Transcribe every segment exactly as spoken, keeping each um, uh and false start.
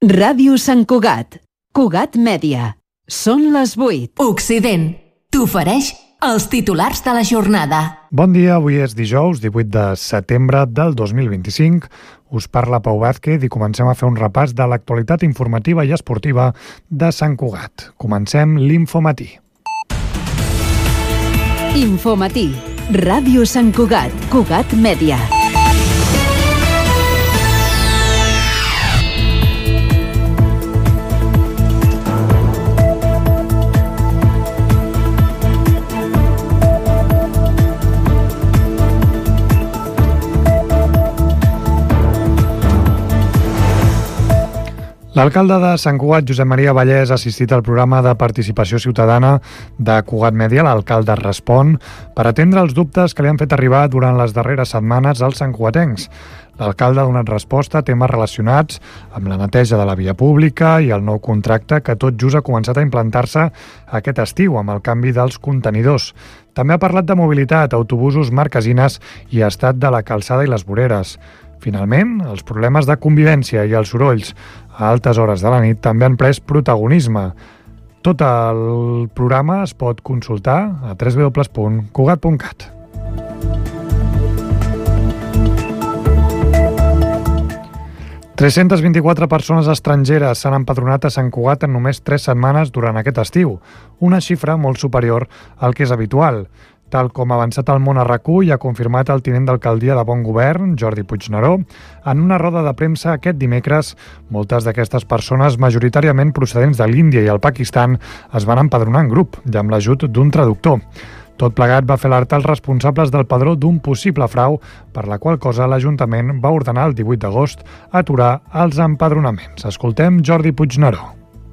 Ràdio Sant Cugat. Cugat Mèdia. Són les vuit. Occident t'ofereix els titulars de la jornada. Bon dia, avui és dijous, divuit de setembre del dos mil vint-i-cinc. Us parla Pau Vázquez i comencem a fer un repàs de l'actualitat informativa i esportiva de Sant Cugat. Comencem l'Infomatí. Infomatí. Ràdio Sant Cugat. Cugat Mèdia. L'alcalde de Sant Cugat, Josep Maria Vallès, ha assistit al programa de participació ciutadana de Cugat Mèdia, l'Alcalde Respon, per atendre els dubtes que li han fet arribar durant les darreres setmanes als santcugatencs. L'alcalde ha donat resposta a temes relacionats amb la neteja de la via pública i el nou contracte que tot just ha començat a implantar-se aquest estiu amb el canvi dels contenidors. També ha parlat de mobilitat, autobusos, marquesines i estat de la calçada i les voreres. Finalment, els problemes de convivència i els sorolls a altes hores de la nit també han pres protagonisme. Tot el programa es pot consultar a w w w punt cugat punt cat. tres-centes vint-i-quatre persones estrangeres s'han empadronat a Sant Cugat en només tres setmanes durant aquest estiu, una xifra molt superior al que és habitual. Tal com ha avançat el món a RAC-u i ha confirmat el tinent d'alcaldia de Bon Govern, Jordi Puigneró, en una roda de premsa aquest dimecres, moltes d'aquestes persones, majoritàriament procedents de l'Índia i el Pakistan, es van empadronar en grup i amb l'ajut d'un traductor. Tot plegat va fer alertar els responsables del padró d'un possible frau, per la qual cosa l'Ajuntament va ordenar el divuit d'agost aturar els empadronaments. Escoltem Jordi Puigneró.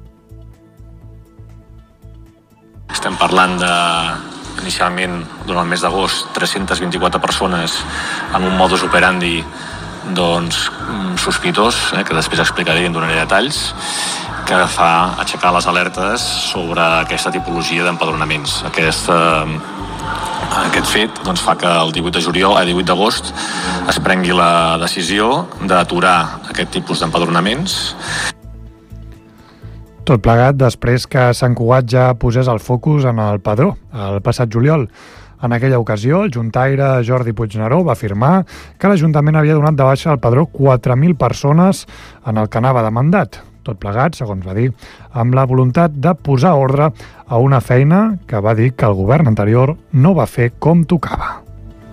Estem parlant de... inicialment, durant el mes d'agost, tres-centes vint-i-quatre persones en un modus operandi doncs, sospitós, eh, que després explicaré i en donaré detalls, que fa aixecar les alertes sobre aquesta tipologia d'empadronaments. Aquest, eh, aquest fet doncs, fa que el divuit de juliol, el divuit d'agost es prengui la decisió d'aturar aquest tipus d'empadronaments. Tot plegat després que Sant Cugat ja posés el focus en el padró, el passat juliol. En aquella ocasió, el juntaire Jordi Puigneró va afirmar que l'Ajuntament havia donat de baixa al padró quatre mil persones en el que anava de mandat. Tot plegat, segons va dir, amb la voluntat de posar ordre a una feina que va dir que el govern anterior no va fer com tocava.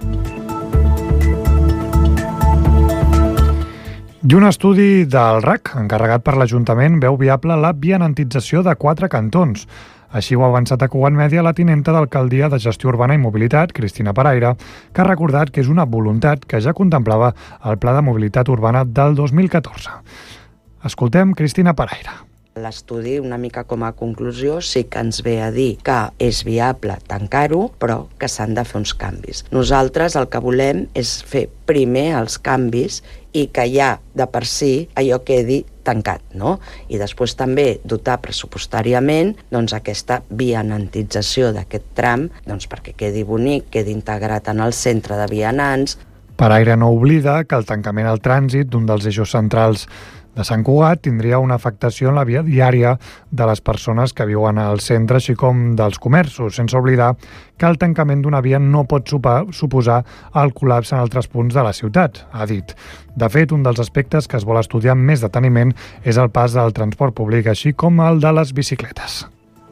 I un estudi del RAC, encarregat per l'Ajuntament, veu viable la vianantització de quatre cantons. Així ho ha avançat a Cugat Mèdia la tinenta d'Alcaldia de Gestió Urbana i Mobilitat, Cristina Paraire, que ha recordat que és una voluntat que ja contemplava el Pla de Mobilitat Urbana del dos mil catorze. Escoltem Cristina Paraire. L'estudi, una mica com a conclusió, sí que ens ve a dir que és viable tancar-ho, però que s'han de fer uns canvis. Nosaltres el que volem és fer primer els canvis i que ja de per si allò quedi tancat, no? I després també dotar pressupostàriament doncs, aquesta vianantització d'aquest tram doncs, perquè quedi bonic, quedi integrat en el centre de vianants. Paraire no oblida que el tancament al trànsit d'un dels eixos centrals de Sant Cugat tindria una afectació en la via diària de les persones que viuen al centre, així com dels comerços, sense oblidar que el tancament d'una via no pot suposar el col·lapse en altres punts de la ciutat, ha dit. De fet, un dels aspectes que es vol estudiar amb més deteniment és el pas del transport públic, així com el de les bicicletes.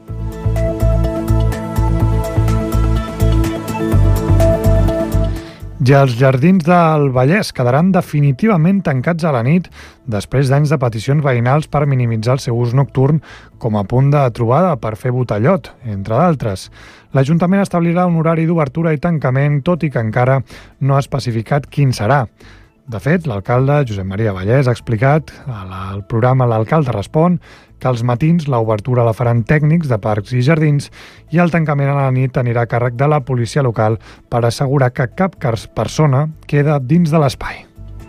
I els jardins del Vallès quedaran definitivament tancats a la nit després d'anys de peticions veïnals per minimitzar el seu ús nocturn com a punt de trobada per fer botellot, entre d'altres. L'Ajuntament establirà un horari d'obertura i tancament, tot i que encara no ha especificat quin serà. De fet, l'alcalde Josep Maria Vallès ha explicat al programa L'Alcalde Respon que als matins l'obertura la faran tècnics de parcs i jardins i el tancament a la nit anirà a càrrec de la policia local per assegurar que cap persona queda dins de l'espai.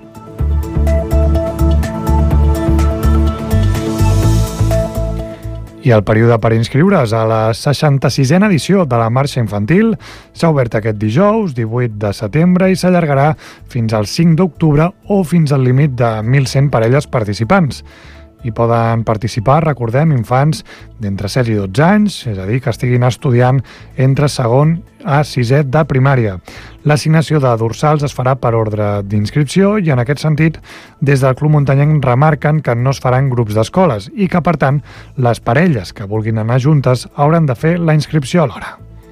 I el període per inscriure's a la seixanta-sisena edició de la Marxa Infantil s'ha obert aquest dijous, divuit de setembre, i s'allargarà fins al cinc d'octubre o fins al límit de mil cent parelles participants. Hi poden participar, recordem, infants d'entre set i dotze anys, és a dir, que estiguin estudiant entre segon a sisè de primària. L'assignació de dorsals es farà per ordre d'inscripció i, en aquest sentit, des del Club Muntanyenc remarquen que no es faran grups d'escoles i que, per tant, les parelles que vulguin anar juntes hauran de fer la inscripció alhora.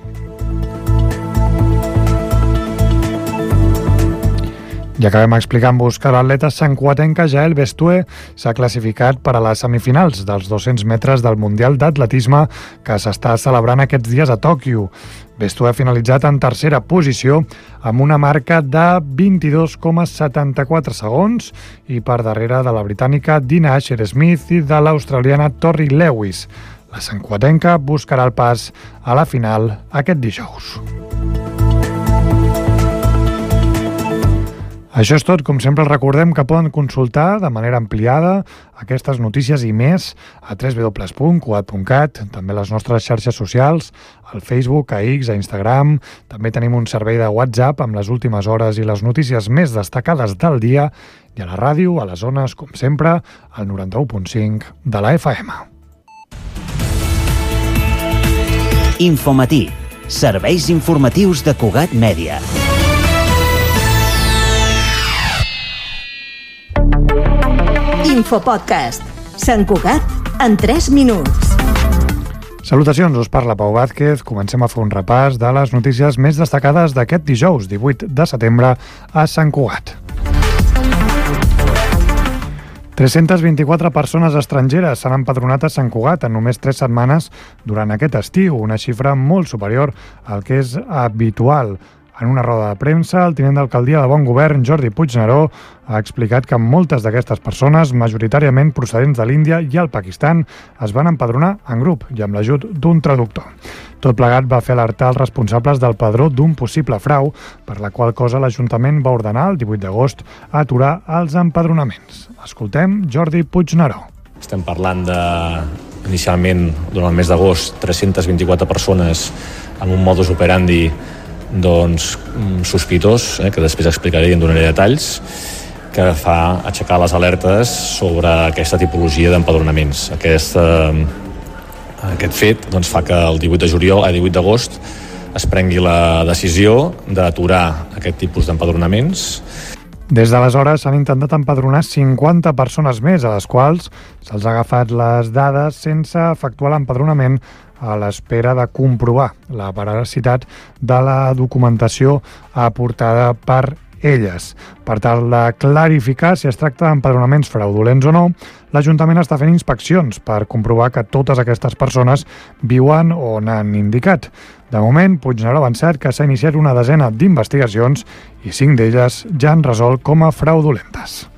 I acabem explicant-vos que l'atleta santcugatenca Jael Bestue s'ha classificat per a les semifinals dels dos-cents metres del Mundial d'Atletisme que s'està celebrant aquests dies a Tòquio. Bestue ha finalitzat en tercera posició amb una marca de vint-i-dos coma setanta-quatre segons i per darrere de la britànica Dina Asher-Smith i de l'australiana Tori Lewis. La santcugatenca buscarà el pas a la final aquest dijous. Això és tot. Com sempre, recordem que poden consultar de manera ampliada aquestes notícies i més a w w w punt cugat punt cat, també les nostres xarxes socials, al Facebook, a X, a Instagram. També tenim un servei de WhatsApp amb les últimes hores i les notícies més destacades del dia, i a la ràdio, a les zones, com sempre, al noranta-u punt cinc de la F M. Infomatí. Serveis informatius de Cugat Mèdia. Infopodcast. Sant Cugat en tres minuts. Salutacions, us parla Pau Vázquez. Comencem a fer un repàs de les notícies més destacades d'aquest dijous, divuit de setembre, a Sant Cugat. tres-centes vint-i-quatre persones estrangeres s'han empadronat a Sant Cugat en només tres setmanes durant aquest estiu, una xifra molt superior al que és habitual. En una roda de premsa, el tinent d'alcaldia de Bon Govern, Jordi Puigneró, ha explicat que moltes d'aquestes persones, majoritàriament procedents de l'Índia i el Pakistan, es van empadronar en grup i amb l'ajut d'un traductor. Tot plegat va fer alertar els responsables del padró d'un possible frau, per la qual cosa l'Ajuntament va ordenar el divuit d'agost aturar els empadronaments. Escoltem Jordi Puigneró. Estem parlant de, inicialment, durant el mes d'agost, tres-centes vint-i-quatre persones amb un modus operandi doncs, sospitós, eh, que després explicaré i en donaré detalls, que fa aixecar les alertes sobre aquesta tipologia d'empadronaments. Aquest, eh, aquest fet doncs, fa que el divuit de juliol, el divuit d'agost es prengui la decisió d'aturar aquest tipus d'empadronaments. Des d'aleshores s'han intentat empadronar cinquanta persones més, a les quals se'ls ha agafat les dades sense efectuar l'empadronament a l'espera de comprovar la veracitat de la documentació aportada per elles. Per tal de clarificar si es tracta d'empadronaments fraudulents o no, l'Ajuntament està fent inspeccions per comprovar que totes aquestes persones viuen on han indicat. De moment, Puigneró ha avançat que s'ha iniciat una desena d'investigacions i cinc d'elles ja han resolt com a fraudulentes.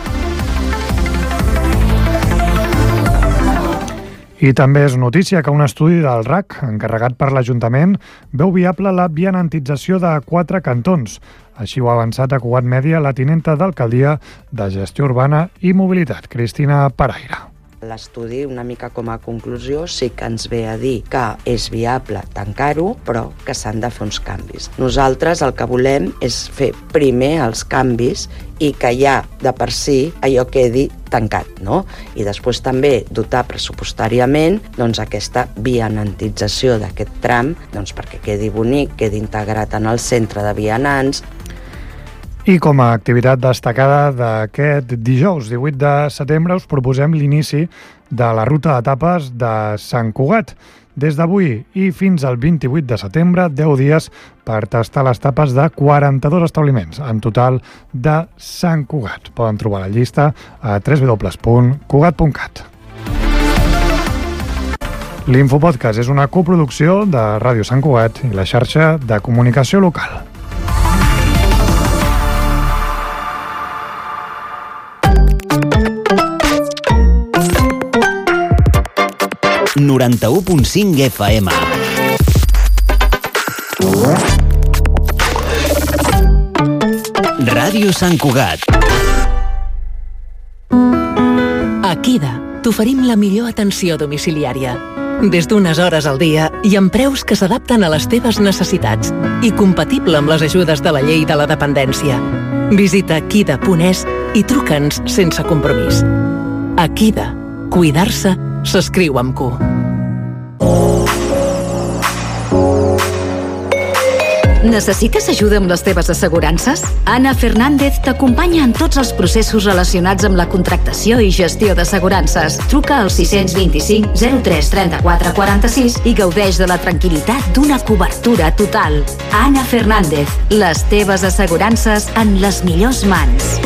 I també és notícia que un estudi del R A C, encarregat per l'Ajuntament, veu viable la vianantització de quatre cantons. Així ho ha avançat a Cugat Mèdia la tinenta d'alcaldia de Gestió Urbana i Mobilitat, Cristina Paraire. L'estudi, una mica com a conclusió, sí que ens ve a dir que és viable tancar-ho, però que s'han de fer uns canvis. Nosaltres el que volem és fer primer els canvis i que ja de per si allò quedi tancat, no? I després també dotar pressupostàriament doncs, aquesta vianantització d'aquest tram doncs, perquè quedi bonic, quedi integrat en el centre de vianants. I com a activitat destacada d'aquest dijous divuit de setembre us proposem l'inici de la ruta d'etapes de Sant Cugat. Des d'avui i fins al vint-i-vuit de setembre, deu dies per tastar les tapes de quaranta-dos establiments, en total de Sant Cugat. Poden trobar la llista a w w w punt cugat punt cat. L'Infopodcast és una coproducció de Ràdio Sant Cugat i la xarxa de comunicació local. noranta-u punt cinc F M. Ràdio Sant Cugat. A Kida t'oferim la millor atenció domiciliària. Des d'unes hores al dia i amb preus que s'adapten a les teves necessitats i compatible amb les ajudes de la llei de la dependència. Visita kida punt es i truca'ns sense compromís. A Kida, cuidar-se s'escriu amb Q. Necessites ajuda amb les teves assegurances? Anna Fernández t'acompanya en tots els processos relacionats amb la contractació i gestió d'assegurances. Truca al sis dos cinc zero tres trenta-quatre quaranta-sis i gaudeix de la tranquil·litat d'una cobertura total. Anna Fernández, les teves assegurances en les millors mans.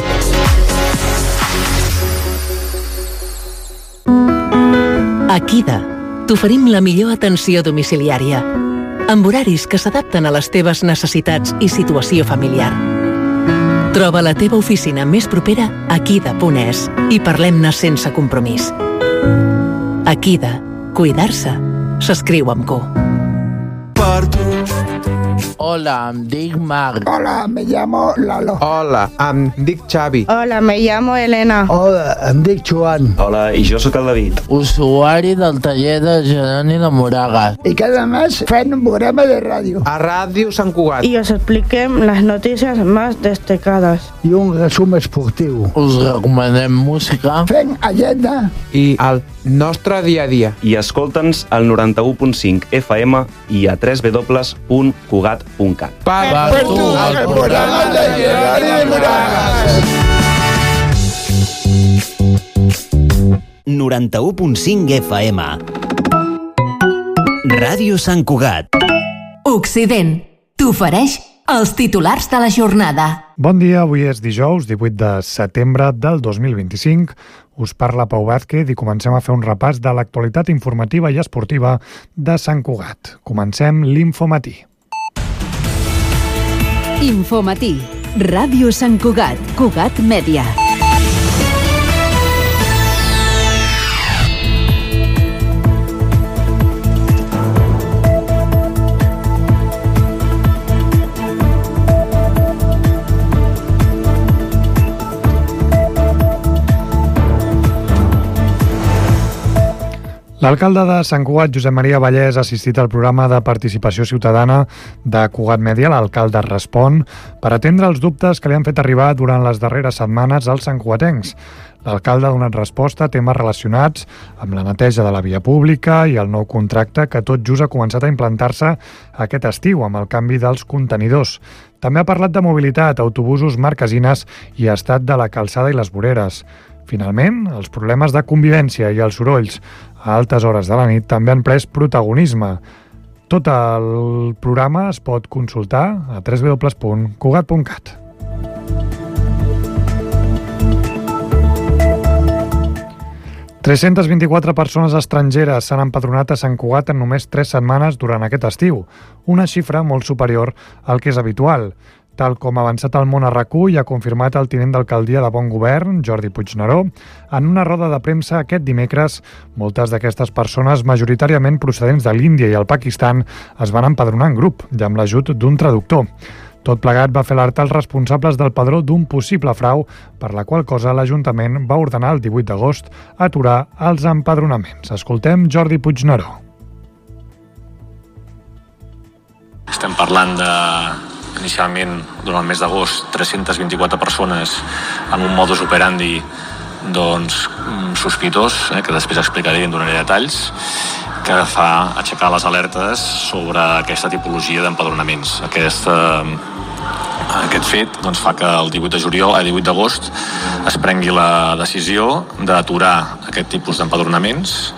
A Kida t'oferim la millor atenció domiciliària, amb horaris que s'adapten a les teves necessitats i situació familiar. Troba la teva oficina més propera a kida punt es i parlem-ne sense compromís. A Kida, cuidar-se s'escriu amb Q. Per tu. Hola, em dic Marc. Hola, me llamo Lalo. Hola, em dic Xavi. Hola, me llamo Elena. Hola, em dic Joan. Hola, i jo sóc el David. Usuari del taller de Geroni de Moragas. Y cada mes fem un programa de radio. A Ràdio Sant Cugat. Y os expliquem las noticias más destacadas. I un resum esportiu. Us recomanem música. Fem agenda. I el nostre dia a dia. I escolta'ns al noranta-u punt cinc F M i a w w w punt cugat punt cat. Per, per tu, el programa de Geroni de Moragas. noranta-u punt cinc F M. Ràdio Sant Cugat. Occident t'ofereix els titulars de la jornada. Bon dia, avui és dijous, divuit de setembre del dos mil vint-i-cinc. Us parla Pau Vázquez i comencem a fer un repàs de l'actualitat informativa i esportiva de Sant Cugat. Comencem l'Infomatí. Infomatí. Ràdio Sant Cugat. Cugat Mèdia. L'alcalde de Sant Cugat, Josep Maria Vallès, ha assistit al programa de participació ciutadana de Cugat Mèdia, l'Alcalde Respon, per atendre els dubtes que li han fet arribar durant les darreres setmanes als santcugatencs. L'alcalde ha donat resposta a temes relacionats amb la neteja de la via pública i el nou contracte que tot just ha començat a implantar-se aquest estiu amb el canvi dels contenidors. També ha parlat de mobilitat, autobusos, marquesines i estat de la calçada i les voreres. Finalment, els problemes de convivència i els sorolls a altes hores de la nit també han pres protagonisme. Tot el programa es pot consultar a w w w punt cugat punt cat. tres-centes vint-i-quatre persones estrangeres s'han empadronat a Sant Cugat en només tres setmanes durant aquest estiu, una xifra molt superior al que és habitual. Tal com ha avançat el món a RAC-u i ha confirmat el tinent d'alcaldia de Bon Govern, Jordi Puigneró, en una roda de premsa aquest dimecres, moltes d'aquestes persones, majoritàriament procedents de l'Índia i el Pakistan, es van empadronar en grup i amb l'ajut d'un traductor. Tot plegat va fer alertar els responsables del padró d'un possible frau, per la qual cosa l'Ajuntament va ordenar el divuit d'agost aturar els empadronaments. Escoltem Jordi Puigneró. Estem parlant de... inicialment, durant el mes d'agost, tres-centes vint-i-quatre persones en un modus operandi doncs, sospitós, eh, que després explicaré i en donaré detalls, que fa aixecar les alertes sobre aquesta tipologia d'empadronaments. Aquesta, aquest fet doncs, fa que el divuit de juliol, el divuit d'agost es prengui la decisió d'aturar aquest tipus d'empadronaments.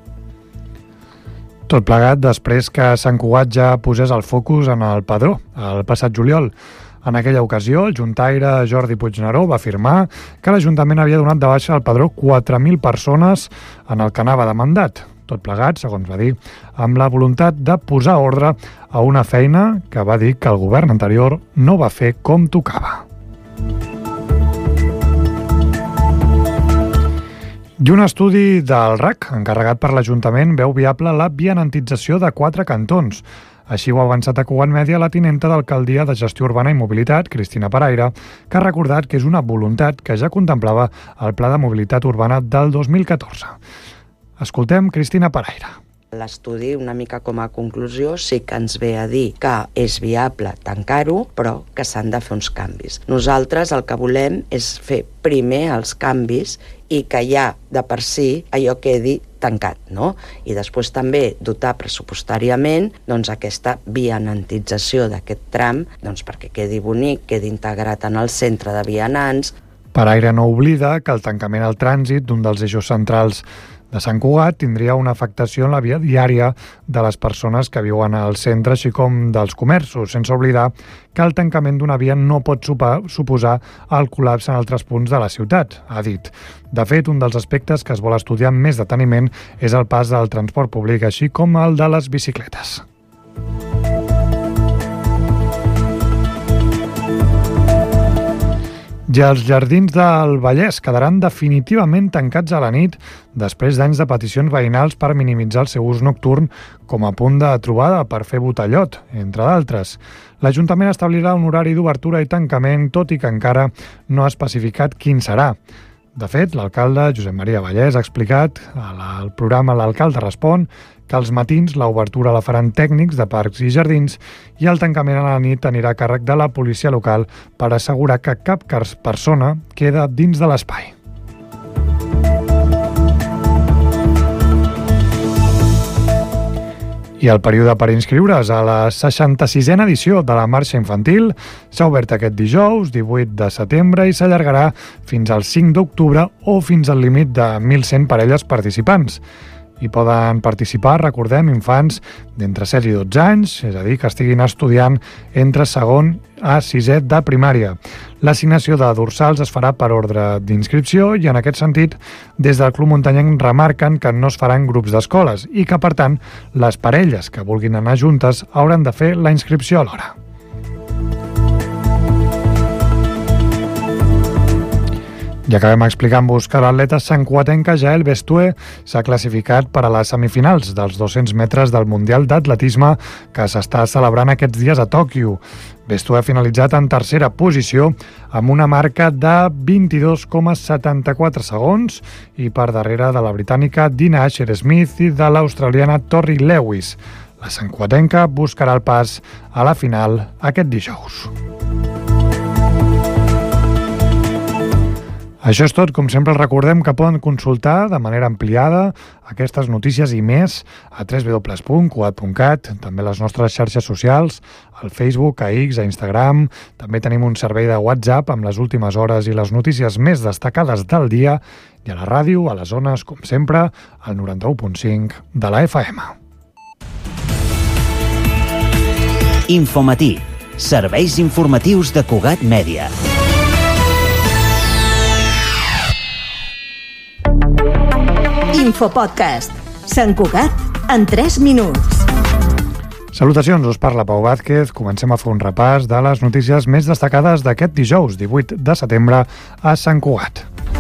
Tot plegat després que Sant Cugat ja posés el focus en el padró, el passat juliol. En aquella ocasió, el juntaire Jordi Puigneró va afirmar que l'Ajuntament havia donat de baixa al padró quatre mil persones en el que anava de mandat. Tot plegat, segons va dir, amb la voluntat de posar ordre a una feina que va dir que el govern anterior no va fer com tocava. I un estudi del RAC, encarregat per l'Ajuntament, veu viable la vianantització de quatre cantons. Així ho ha avançat a Cugat Mèdia la tinenta d'Alcaldia de Gestió Urbana i Mobilitat, Cristina Paraire, que ha recordat que és una voluntat que ja contemplava el Pla de Mobilitat Urbana del dos mil catorze. Escoltem Cristina Paraire. L'estudi, una mica com a conclusió, sí que ens ve a dir que és viable tancar-ho, però que s'han de fer uns canvis. Nosaltres el que volem és fer primer els canvis i que ja de per si allò quedi tancat, no? I després també dotar pressupostàriament doncs, aquesta vianantització d'aquest tram doncs, perquè quedi bonic, quedi integrat en el centre de vianants. Paraire no oblida que el tancament al trànsit d'un dels eixos centrals de Sant Cugat tindria una afectació en la via diària de les persones que viuen al centre, així com dels comerços, sense oblidar que el tancament d'una via no pot suposar el col·lapse en altres punts de la ciutat, ha dit. De fet, un dels aspectes que es vol estudiar amb més deteniment és el pas del transport públic, així com el de les bicicletes. I els jardins del Vallès quedaran definitivament tancats a la nit després d'anys de peticions veïnals per minimitzar el seu ús nocturn com a punt de trobada per fer botellot, entre d'altres. L'Ajuntament establirà un horari d'obertura i tancament, tot i que encara no ha especificat quin serà. De fet, l'alcalde Josep Maria Vallès ha explicat al programa L'Alcalde Respon que als matins l'obertura la faran tècnics de parcs i jardins i el tancament a la nit anirà a càrrec de la policia local per assegurar que cap persona queda dins de l'espai. I el període per inscriure's a la seixanta-sisena edició de la Marxa Infantil s'ha obert aquest dijous, divuit de setembre, i s'allargarà fins al cinc d'octubre o fins al límit de mil cent parelles participants. Hi poden participar, recordem, infants d'entre set i dotze anys, és a dir, que estiguin estudiant entre segon a sisè de primària. L'assignació de dorsals es farà per ordre d'inscripció i, en aquest sentit, des del Club Muntanyenc remarquen que no es faran grups d'escoles i que, per tant, les parelles que vulguin anar juntes hauran de fer la inscripció alhora. I acabem explicant-vos que l'atleta santcugatenca Jael Bestue s'ha classificat per a les semifinals dels dos-cents metres del Mundial d'Atletisme que s'està celebrant aquests dies a Tòquio. Bestue ha finalitzat en tercera posició amb una marca de vint-i-dos coma setanta-quatre segons i per darrere de la britànica Dina Asher-Smith i de l'australiana Tori Lewis. La santcugatenca buscarà el pas a la final aquest dijous. Això és tot. Com sempre, recordem que poden consultar de manera ampliada aquestes notícies i més a w w w punt cugat punt cat, també les nostres xarxes socials, al Facebook, a X, a Instagram. També tenim un servei de WhatsApp amb les últimes hores i les notícies més destacades del dia, i a la ràdio, a les zones, com sempre, al noranta-u punt cinc de la F M. Infomatí. Serveis informatius de Cugat Mèdia. Infopodcast. Sant Cugat en tres minuts. Salutacions, us parla Pau Vázquez. Comencem a fer un repàs de les notícies més destacades d'aquest dijous, divuit de setembre, a Sant Cugat.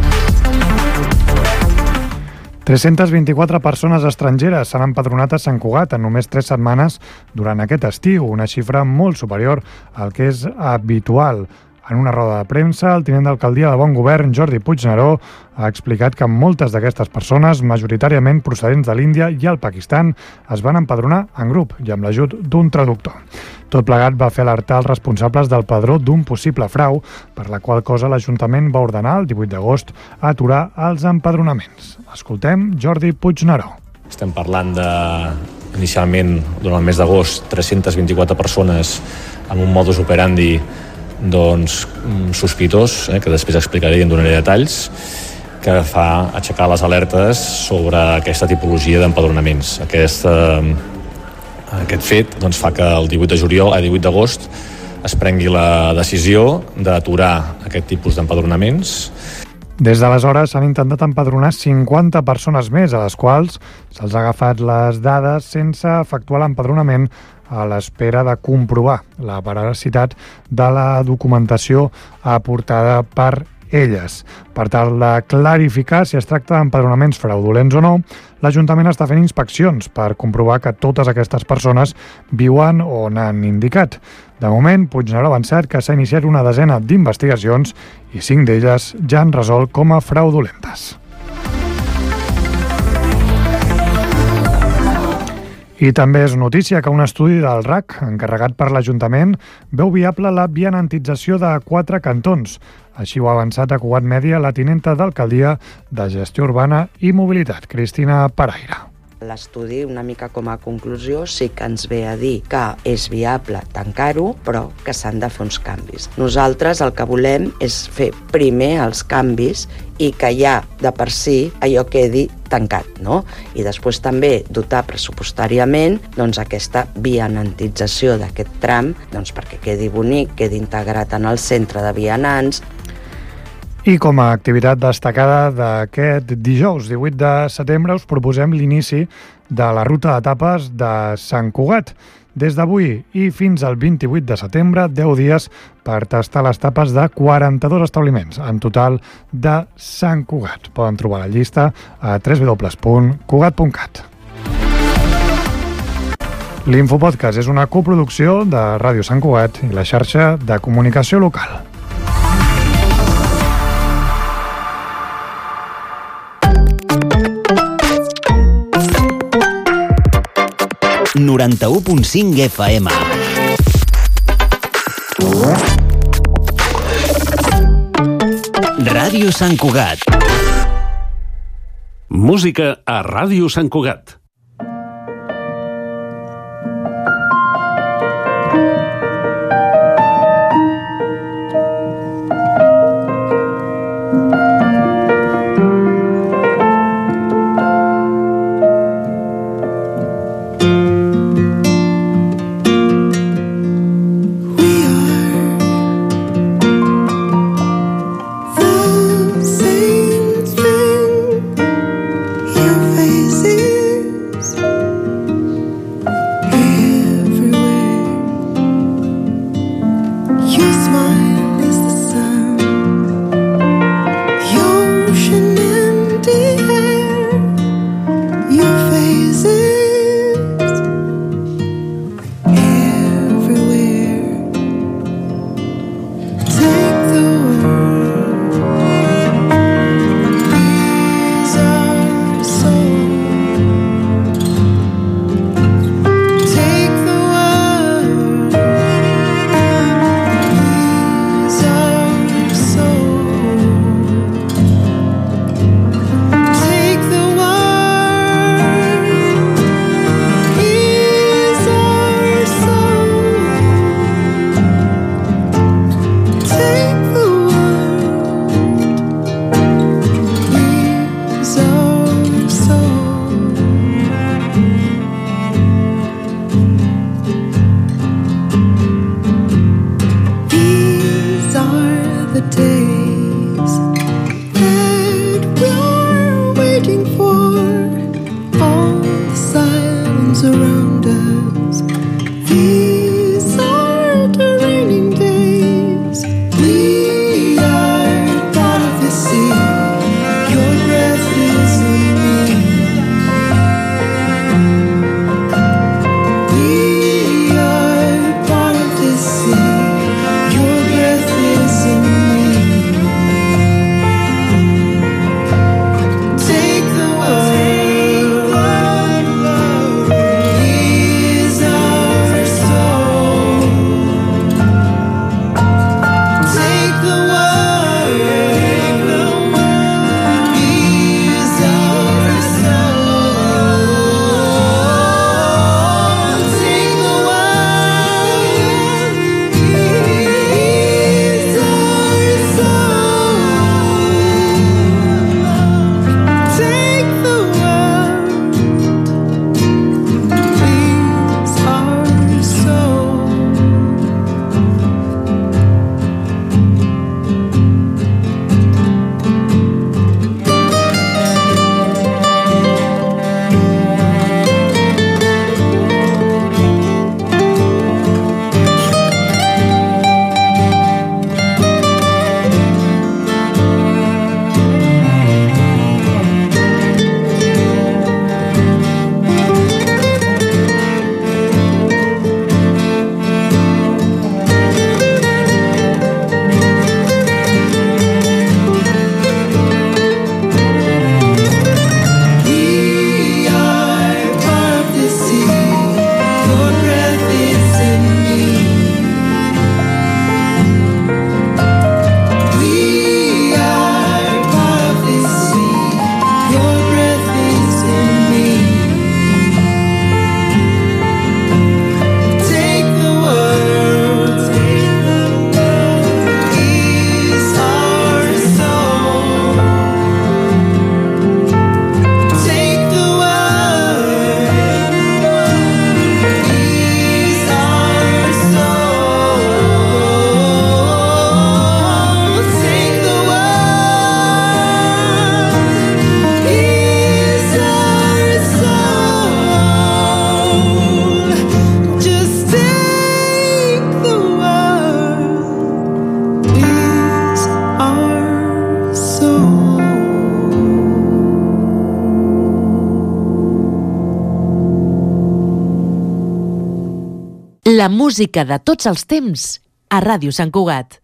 tres-centes vint-i-quatre persones estrangeres s'han empadronat a Sant Cugat en només tres setmanes durant aquest estiu, una xifra molt superior al que és habitual. En una roda de premsa, el tinent d'alcaldia de Bon Govern, Jordi Puigneró, ha explicat que moltes d'aquestes persones, majoritàriament procedents de l'Índia i el Pakistan, es van empadronar en grup i amb l'ajut d'un traductor. Tot plegat va fer alertar els responsables del padró d'un possible frau, per la qual cosa l'Ajuntament va ordenar el divuit d'agost aturar els empadronaments. Escoltem Jordi Puigneró. Estem parlant de, inicialment, durant el mes d'agost, tres-centes vint-i-quatre persones amb un modus operandi doncs, sospitós, eh, que després explicaré i en donaré detalls, que fa aixecar les alertes sobre aquesta tipologia d'empadronaments. Aquest, eh, aquest fet doncs, fa que el divuit de juliol, a divuit d'agost es prengui la decisió d'aturar aquest tipus d'empadronaments. Des d'aleshores s'han intentat empadronar cinquanta persones més, a les quals se'ls ha agafat les dades sense efectuar l'empadronament a l'espera de comprovar la veracitat de la documentació aportada per elles. Per tal de clarificar si es tracta d'empadronaments fraudulents o no, l'Ajuntament està fent inspeccions per comprovar que totes aquestes persones viuen on han indicat. De moment, Puigneró ha avançat que s'ha iniciat una desena d'investigacions i cinc d'elles ja han resolt com a fraudulentes. I també és notícia que un estudi del R A C, encarregat per l'Ajuntament, veu viable la vianantització de quatre cantons. Així ho ha avançat a Cugat Mèdia la tinenta d'Alcaldia de Gestió Urbana i Mobilitat, Cristina Paraire. L'estudi, una mica com a conclusió, sí que ens ve a dir que és viable tancar-ho, però que s'han de fer uns canvis. Nosaltres el que volem és fer primer els canvis i que ja de per si allò quedi tancat, no? I després també dotar pressupostàriament doncs, aquesta vianantització d'aquest tram doncs, perquè quedi bonic, quedi integrat en el centre de vianants. I com a activitat destacada d'aquest dijous divuit de setembre us proposem l'inici de la ruta d'etapes de Sant Cugat. Des d'avui i fins al vint-i-vuit de setembre, deu dies per tastar les tapes de quaranta-dos establiments, en total de Sant Cugat. Poden trobar la llista a w w w punt cugat punt cat. L'Infopodcast és una coproducció de Ràdio Sant Cugat i la xarxa de comunicació local. noranta-u punt cinc F M. Ràdio Sant Cugat. Música a Ràdio Sant Cugat. La música de tots els temps a Ràdio Sant Cugat.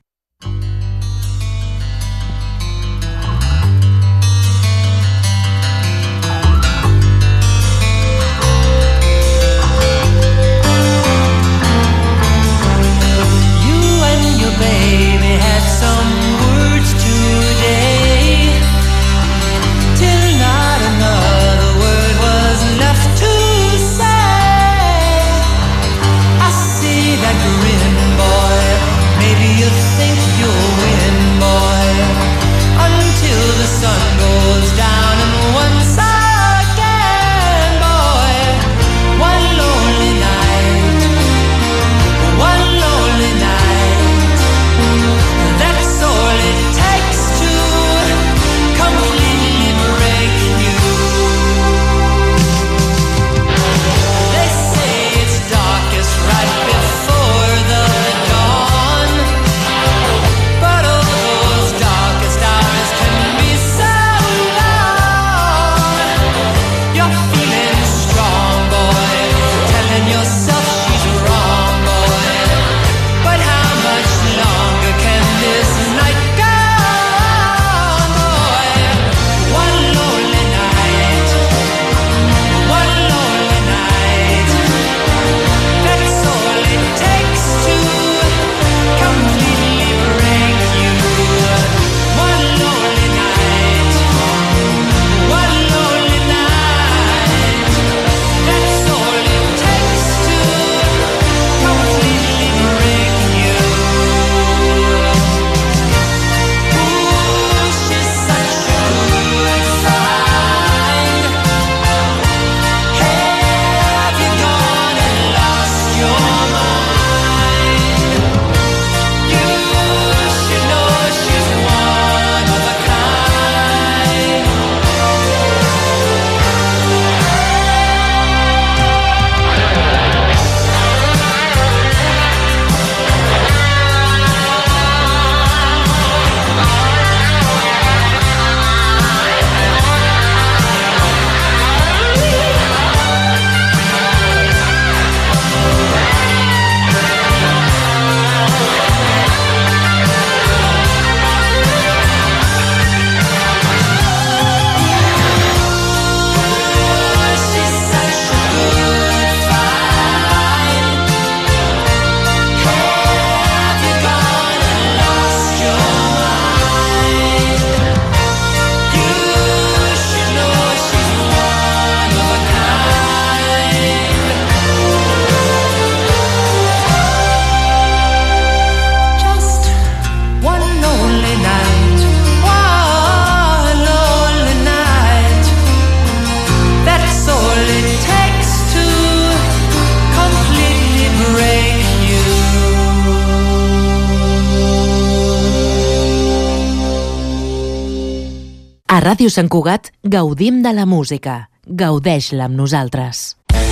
A Ràdio Sant Cugat gaudim de la música. Gaudeix-la amb nosaltres.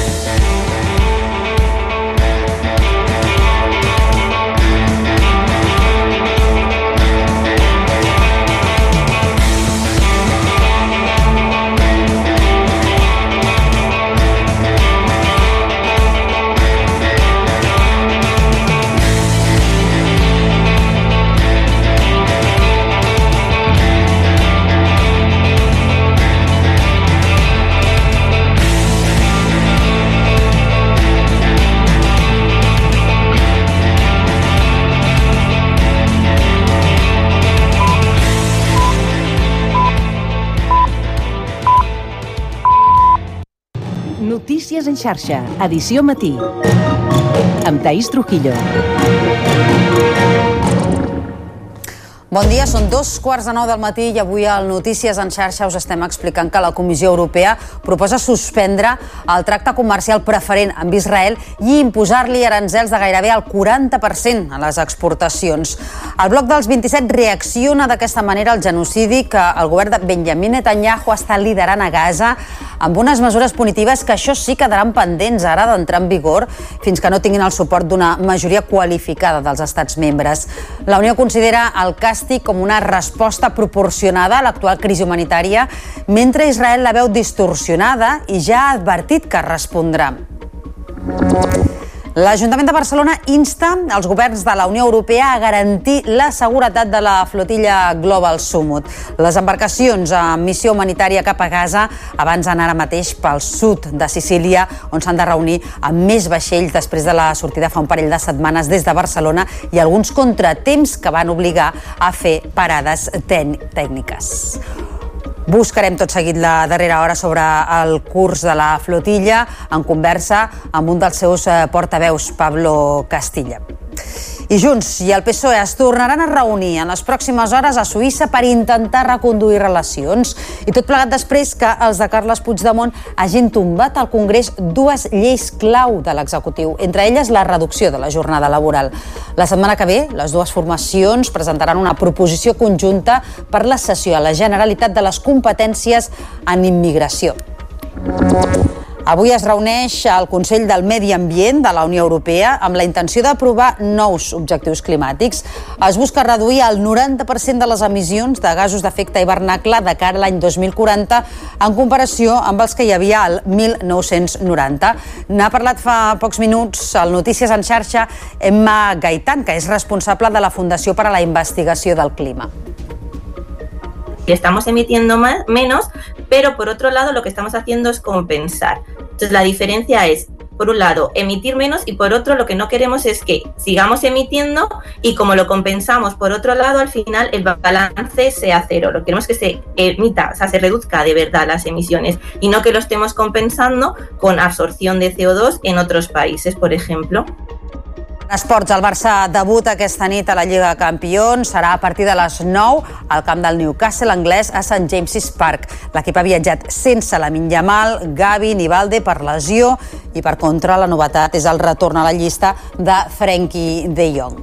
Notícies en xarxa, edició matí, amb Taís Trujillo. Bon dia, són dos quarts de nou del matí i avui al Notícies en xarxa us estem explicant que la Comissió Europea proposa suspendre el tracte comercial preferent amb Israel i imposar-li aranzels de gairebé el quaranta per cent a les exportacions. El bloc dels vint-i-set reacciona d'aquesta manera al genocidi que el govern de Benjamin Netanyahu està liderant a Gaza amb unes mesures punitives que això sí quedaran pendents ara d'entrar en vigor fins que no tinguin el suport d'una majoria qualificada dels estats membres. La Unió considera el càstig com una resposta proporcionada a l'actual crisi humanitària, mentre Israel la veu distorsionada i ja ha advertit que respondrà. L'Ajuntament de Barcelona insta els governs de la Unió Europea a garantir la seguretat de la flotilla Global Summit. Les embarcacions amb missió humanitària cap a Gaza avancen ara mateix pel sud de Sicília, on s'han de reunir amb més vaixells després de la sortida fa un parell de setmanes des de Barcelona i alguns contratemps que van obligar a fer parades tècniques. Buscarem tot seguit la darrera hora sobre el curs de la flotilla en conversa amb un dels seus portaveus, Pablo Castilla. I Junts i el P S O E es tornaran a reunir en les pròximes hores a Suïssa per intentar reconduir relacions. I tot plegat després que els de Carles Puigdemont hagin tombat al Congrés dues lleis clau de l'executiu, entre elles la reducció de la jornada laboral. La setmana que ve, les dues formacions presentaran una proposició conjunta per la cessió a la Generalitat de les competències en immigració. Avui es reuneix el Consell del Medi Ambient de la Unió Europea amb la intenció d'aprovar nous objectius climàtics. Es busca reduir el noranta per cent de les emissions de gasos d'efecte hivernacle de cara a l'any dos mil quaranta en comparació amb els que hi havia al mil nou-cents noranta. N'ha parlat fa pocs minuts al Notícies en xarxa Emma Gaitán, que és responsable de la Fundació per a la Investigació del Clima. Estamos emitiendo más, menos, pero por otro lado lo que estamos haciendo es compensar. Entonces la diferencia es, por un lado, emitir menos y por otro lo que no queremos es que sigamos emitiendo y como lo compensamos por otro lado, al final el balance sea cero. Lo que queremos es que se emita, o sea, se reduzca de verdad las emisiones y no que lo estemos compensando con absorción de C O dos en otros países, por ejemplo. En esports, el Barça debuta aquesta nit a la Lliga de Campions. Serà a partir de les nou al camp del Newcastle anglès a Saint James's Park. L'equip ha viatjat sense Lamine Yamal, Gavi ni Balde per lesió i, per contra, la novetat és el retorn a la llista de Frenkie de Jong.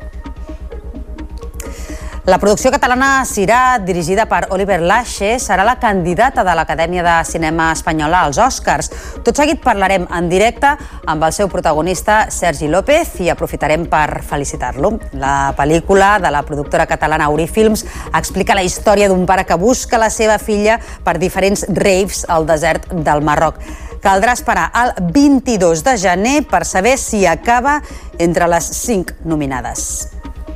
La producció catalana Sirat, dirigida per Oliver Lache, serà la candidata de l'Acadèmia de Cinema Espanyola als Oscars. Tot seguit parlarem en directe amb el seu protagonista, Sergi López, i aprofitarem per felicitar-lo. La pel·lícula de la productora catalana Aurifilms explica la història d'un pare que busca la seva filla per diferents raves al desert del Marroc. Caldrà esperar el vint-i-dos de gener per saber si acaba entre les cinc nominades.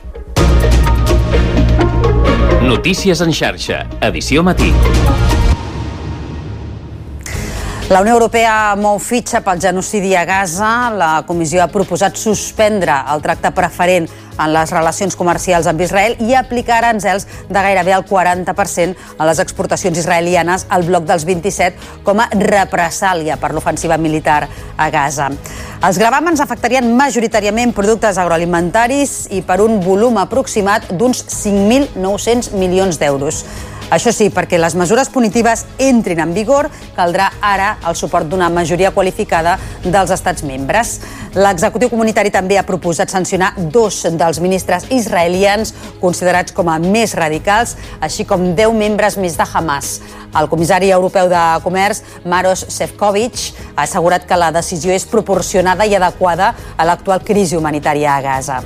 Notícies en xarxa, edició matí. La Unió Europea mou fitxa pel genocidi a Gaza. La Comissió ha proposat suspendre el tracte preferent en les relacions comercials amb Israel i aplicar aranzels de gairebé el quaranta per cent a les exportacions israelianes al bloc dels vint-i-set com a represàlia per l'ofensiva militar a Gaza. Els gravàmens afectarien majoritàriament productes agroalimentaris i per un volum aproximat d'uns cinc mil nou-cents milions d'euros. Això sí, perquè les mesures punitives entrin en vigor, caldrà ara el suport d'una majoria qualificada dels estats membres. L'executiu comunitari també ha proposat sancionar dos dels ministres israelians considerats com a més radicals, així com deu membres més de Hamas. El comissari europeu de Comerç, Maros Šefčovič, ha assegurat que la decisió és proporcionada i adequada a l'actual crisi humanitària a Gaza.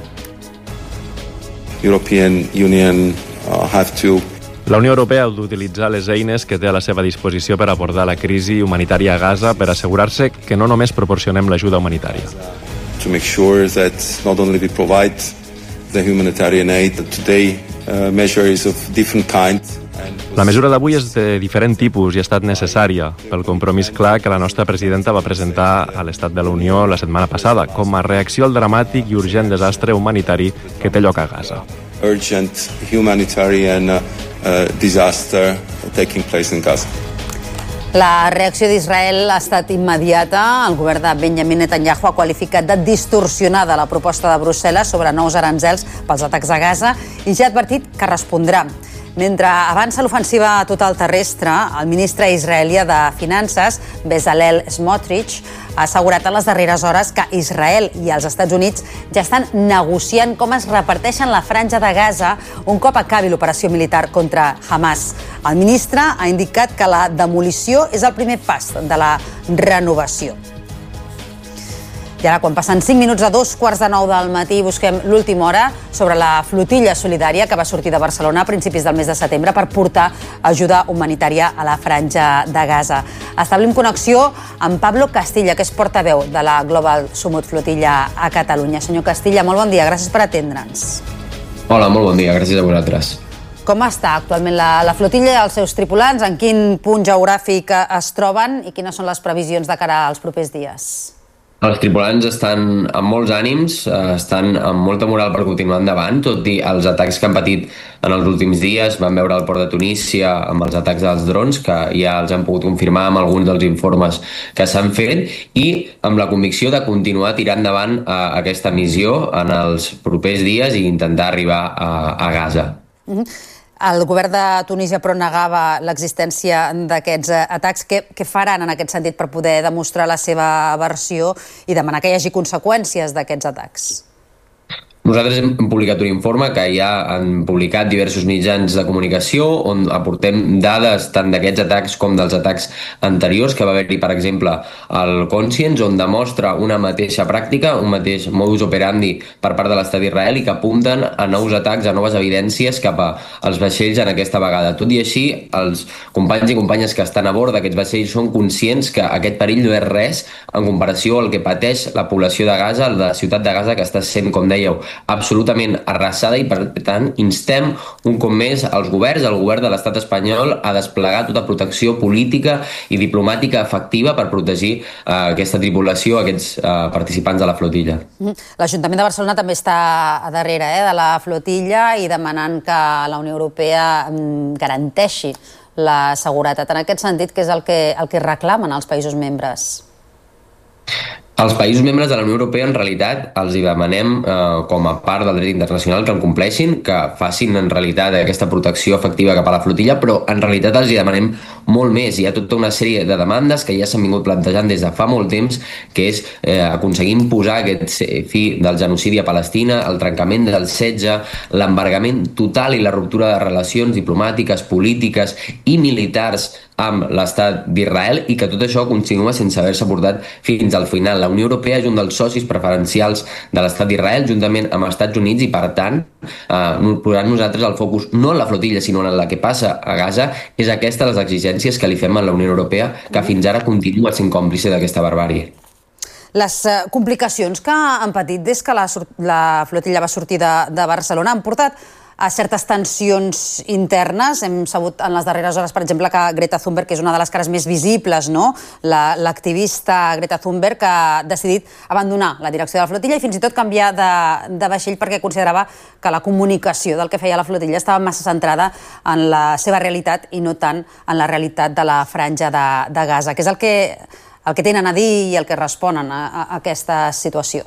European Union uh, have to La Unió Europea ha d'utilitzar les eines que té a la seva disposició per abordar la crisi humanitària a Gaza per assegurar-se que no només proporcionem l'ajuda humanitària. To make sure that not only we provide the humanitarian aid, but today uh, measures of different kind. La mesura d'avui és de diferent tipus i ha estat necessària pel compromís clar que la nostra presidenta va presentar a l'Estat de la Unió la setmana passada com a reacció al dramàtic i urgent desastre humanitari que té lloc a Gaza. Urgent humanitarian uh, uh, disaster taking place in Gaza. La reacció d'Israel ha estat immediata. El govern de Benjamin Netanyahu ha qualificat de distorsionada la proposta de Brussel·les sobre nous aranzels pels atacs a Gaza i ja ha advertit que respondrà. Mentre avança l'ofensiva total terrestre, el ministre israelià de Finances, Bezalel Smotrich, ha assegurat a les darreres hores que Israel i els Estats Units ja estan negociant com es reparteixen la franja de Gaza un cop acabi l'operació militar contra Hamas. El ministre ha indicat que la demolició és el primer pas de la renovació. I ara, quan passen cinc minuts a dos quarts de nou del matí, busquem l'última hora sobre la flotilla solidària que va sortir de Barcelona a principis del mes de setembre per portar ajuda humanitària a la franja de Gaza. Establim connexió amb Pablo Castilla, que és portaveu de la Global Summit Flotilla a Catalunya. Senyor Castilla, molt bon dia, gràcies per atendre'ns. Hola, molt bon dia, gràcies a vosaltres. Com està actualment la, la flotilla i els seus tripulants? En quin punt geogràfic es troben i quines són les previsions de cara als propers dies? Els tripulants estan amb molts ànims, estan amb molta moral per continuar endavant, tot i els atacs que han patit en els últims dies. Vam veure al port de Tunísia amb els atacs dels drons, que ja els han pogut confirmar amb alguns dels informes que s'han fet, i amb la convicció de continuar tirant endavant aquesta missió en els propers dies i intentar arribar a, a Gaza. Mm-hmm. El govern de Tunísia però negava l'existència d'aquests atacs. Què, què faran en aquest sentit per poder demostrar la seva versió i demanar que hi hagi conseqüències d'aquests atacs? Nosaltres hem publicat un informe que ja han publicat diversos mitjans de comunicació on aportem dades tant d'aquests atacs com dels atacs anteriors que va haver-hi, per exemple, al Conscience, on demostra una mateixa pràctica, un mateix modus operandi per part de l'estat d'Israel i que apunten a nous atacs, a noves evidències cap als vaixells en aquesta vegada. Tot i així, els companys i companyes que estan a bord d'aquests vaixells són conscients que aquest perill no és res en comparació al que pateix la població de Gaza, la ciutat de Gaza, que està sent, com dèieu, absolutament arrasada, i per tant instem un cop més als governs, el govern de l'estat espanyol, a desplegar tota protecció política i diplomàtica efectiva per protegir uh, aquesta tripulació, aquests uh, participants de la flotilla. L'Ajuntament de Barcelona també està a darrere eh, de la flotilla i demanant que la Unió Europea mm, garanteixi la seguretat. En aquest sentit, què és el que, el que reclamen els països membres? Els països membres de la Unió Europea, en realitat, els hi demanem, eh, com a part del dret internacional, que el compleixin, que facin, en realitat, aquesta protecció efectiva cap a la flotilla, però, en realitat, els hi demanem molt més. Hi ha tota una sèrie de demandes que ja s'han vingut plantejant des de fa molt temps, que és eh, aconseguir imposar aquest fi del genocidi a Palestina, el trencament del setge, l'embargament total i la ruptura de relacions diplomàtiques, polítiques i militars amb l'estat d'Israel, i que tot això continua sense haver-se portat fins al final. La Unió Europea és un dels socis preferencials de l'estat d'Israel, juntament amb els Estats Units, i per tant, eh, posant nosaltres el focus no en la flotilla, sinó en la que passa a Gaza, és aquesta les exigències que li fem a la Unió Europea, que fins ara continua sent còmplice d'aquesta barbàrie. Les complicacions que han patit des que la, la flotilla va sortir de, de Barcelona han portat a certes tensions internes. Hem sabut en les darreres hores, per exemple, que Greta Thunberg, que és una de les cares més visibles, no? l'activista la, Greta Thunberg, que ha decidit abandonar la direcció de la flotilla i fins i tot canviar de, de vaixell perquè considerava que la comunicació del que feia la flotilla estava massa centrada en la seva realitat i no tant en la realitat de la franja de, de Gaza, que és el que, el que tenen a dir i el que responen a, a aquesta situació.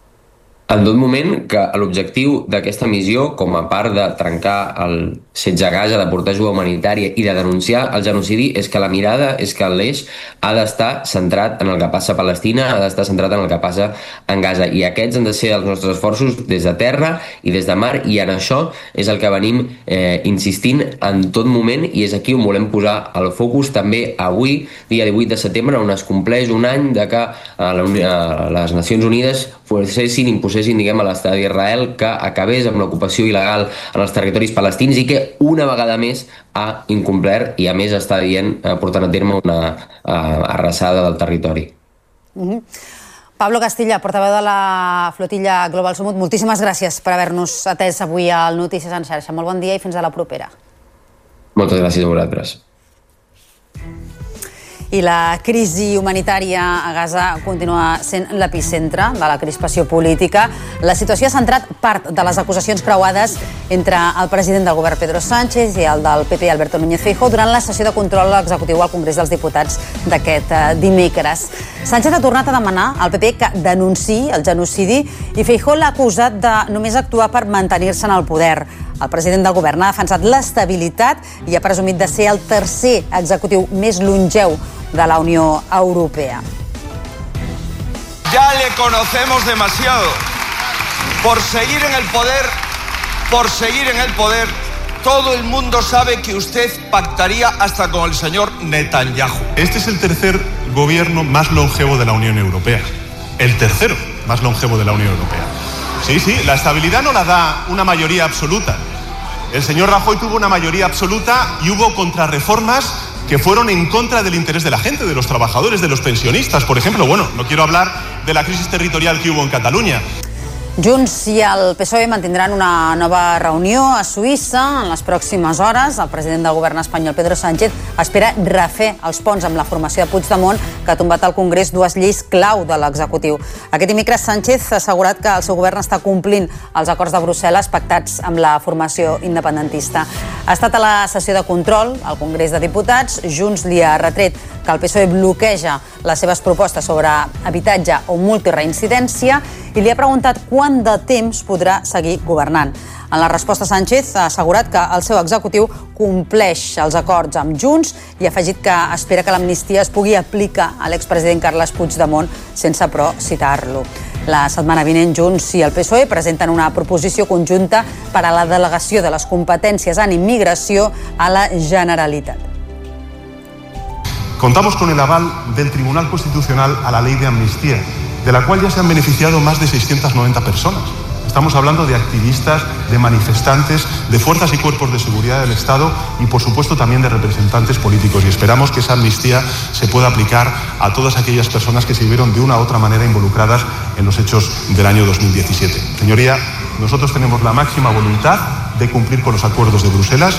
En tot moment que l'objectiu d'aquesta missió, com a part de trencar el setge a Gaza, de portar ajuda humanitària i de denunciar el genocidi, és que la mirada, és que l'eix ha d'estar centrat en el que passa a Palestina, ha d'estar centrat en el que passa en Gaza. I aquests han de ser els nostres esforços des de terra i des de mar, i en això és el que venim eh, insistint en tot moment, i és aquí on volem posar el focus també avui, dia divuit de setembre, on es compleix un any de que eh, la, eh, les Nacions Unides forcessin, imposessin, diguem, a l'estat d'Israel que acabés amb l'ocupació il·legal en els territoris palestins, i que una vegada més ha incomplert i a més està dient, eh, portant a terme una eh, arrasada del territori. Mm-hmm. Pablo Castilla, portaveu de la flotilla Global Summit, moltíssimes gràcies per haver-nos atès avui al Notícies en xarxa. Molt bon dia i fins a la propera. Moltes gràcies a vosaltres. I la crisi humanitària a Gaza continua sent l'epicentre de la crispació política. La situació ha centrat part de les acusacions creuades entre el president del govern Pedro Sánchez i el del P P Alberto Núñez Feijóo durant la sessió de control executiu al Congrés dels Diputats d'aquest dimecres. Sánchez ha tornat a demanar al P P que denunciï el genocidi i Feijóo l'ha acusat de només actuar per mantenir-se en el poder. El president del govern ha defensat l'estabilitat i ha presumit de ser el tercer executiu més longeu de la Unió Europea. Ya le conocemos demasiado. Por seguir en el poder, por seguir en el poder, todo el mundo sabe que usted pactaría hasta con el señor Netanyahu. Este es el tercer gobierno más longevo de la Unión Europea. el tercero más longevo de la Unión Europea. Sí, sí, la estabilidad no la da una mayoría absoluta. El señor Rajoy tuvo una mayoría absoluta y hubo contrarreformas que fueron en contra del interés de la gente, de los trabajadores, de los pensionistas. Por ejemplo, bueno, no quiero hablar de la crisis territorial que hubo en Cataluña. Junts i el P S O E mantindran una nova reunió a Suïssa en les pròximes hores. El president del govern espanyol, Pedro Sánchez, espera refer els ponts amb la formació de Puigdemont, que ha tombat al Congrés dues lleis clau de l'executiu. Aquest dimecres, Sánchez ha assegurat que el seu govern està complint els acords de Brussel·les pactats amb la formació independentista. Ha estat a la sessió de control al Congrés de Diputats. Junts li ha retret que el P S O E bloqueja les seves propostes sobre habitatge o multireincidència i li ha preguntat quant de temps podrà seguir governant. En la resposta, Sánchez ha assegurat que el seu executiu compleix els acords amb Junts i ha afegit que espera que l'amnistia es pugui aplicar a l'expresident Carles Puigdemont, sense però citar-lo. La setmana vinent, Junts i el P S O E presenten una proposició conjunta per a la delegació de les competències en immigració a la Generalitat. Contamos con el aval del Tribunal Constitucional a la ley de amnistía, de la cual ya se han beneficiado más de seiscientas noventa personas. Estamos hablando de activistas, de manifestantes, de fuerzas y cuerpos de seguridad del Estado y, por supuesto, también de representantes políticos. Y esperamos que esa amnistía se pueda aplicar a todas aquellas personas que se vieron de una u otra manera involucradas en los hechos del año dos mil diecisiete. Señoría, nosotros tenemos la máxima voluntad de cumplir con los acuerdos de Bruselas.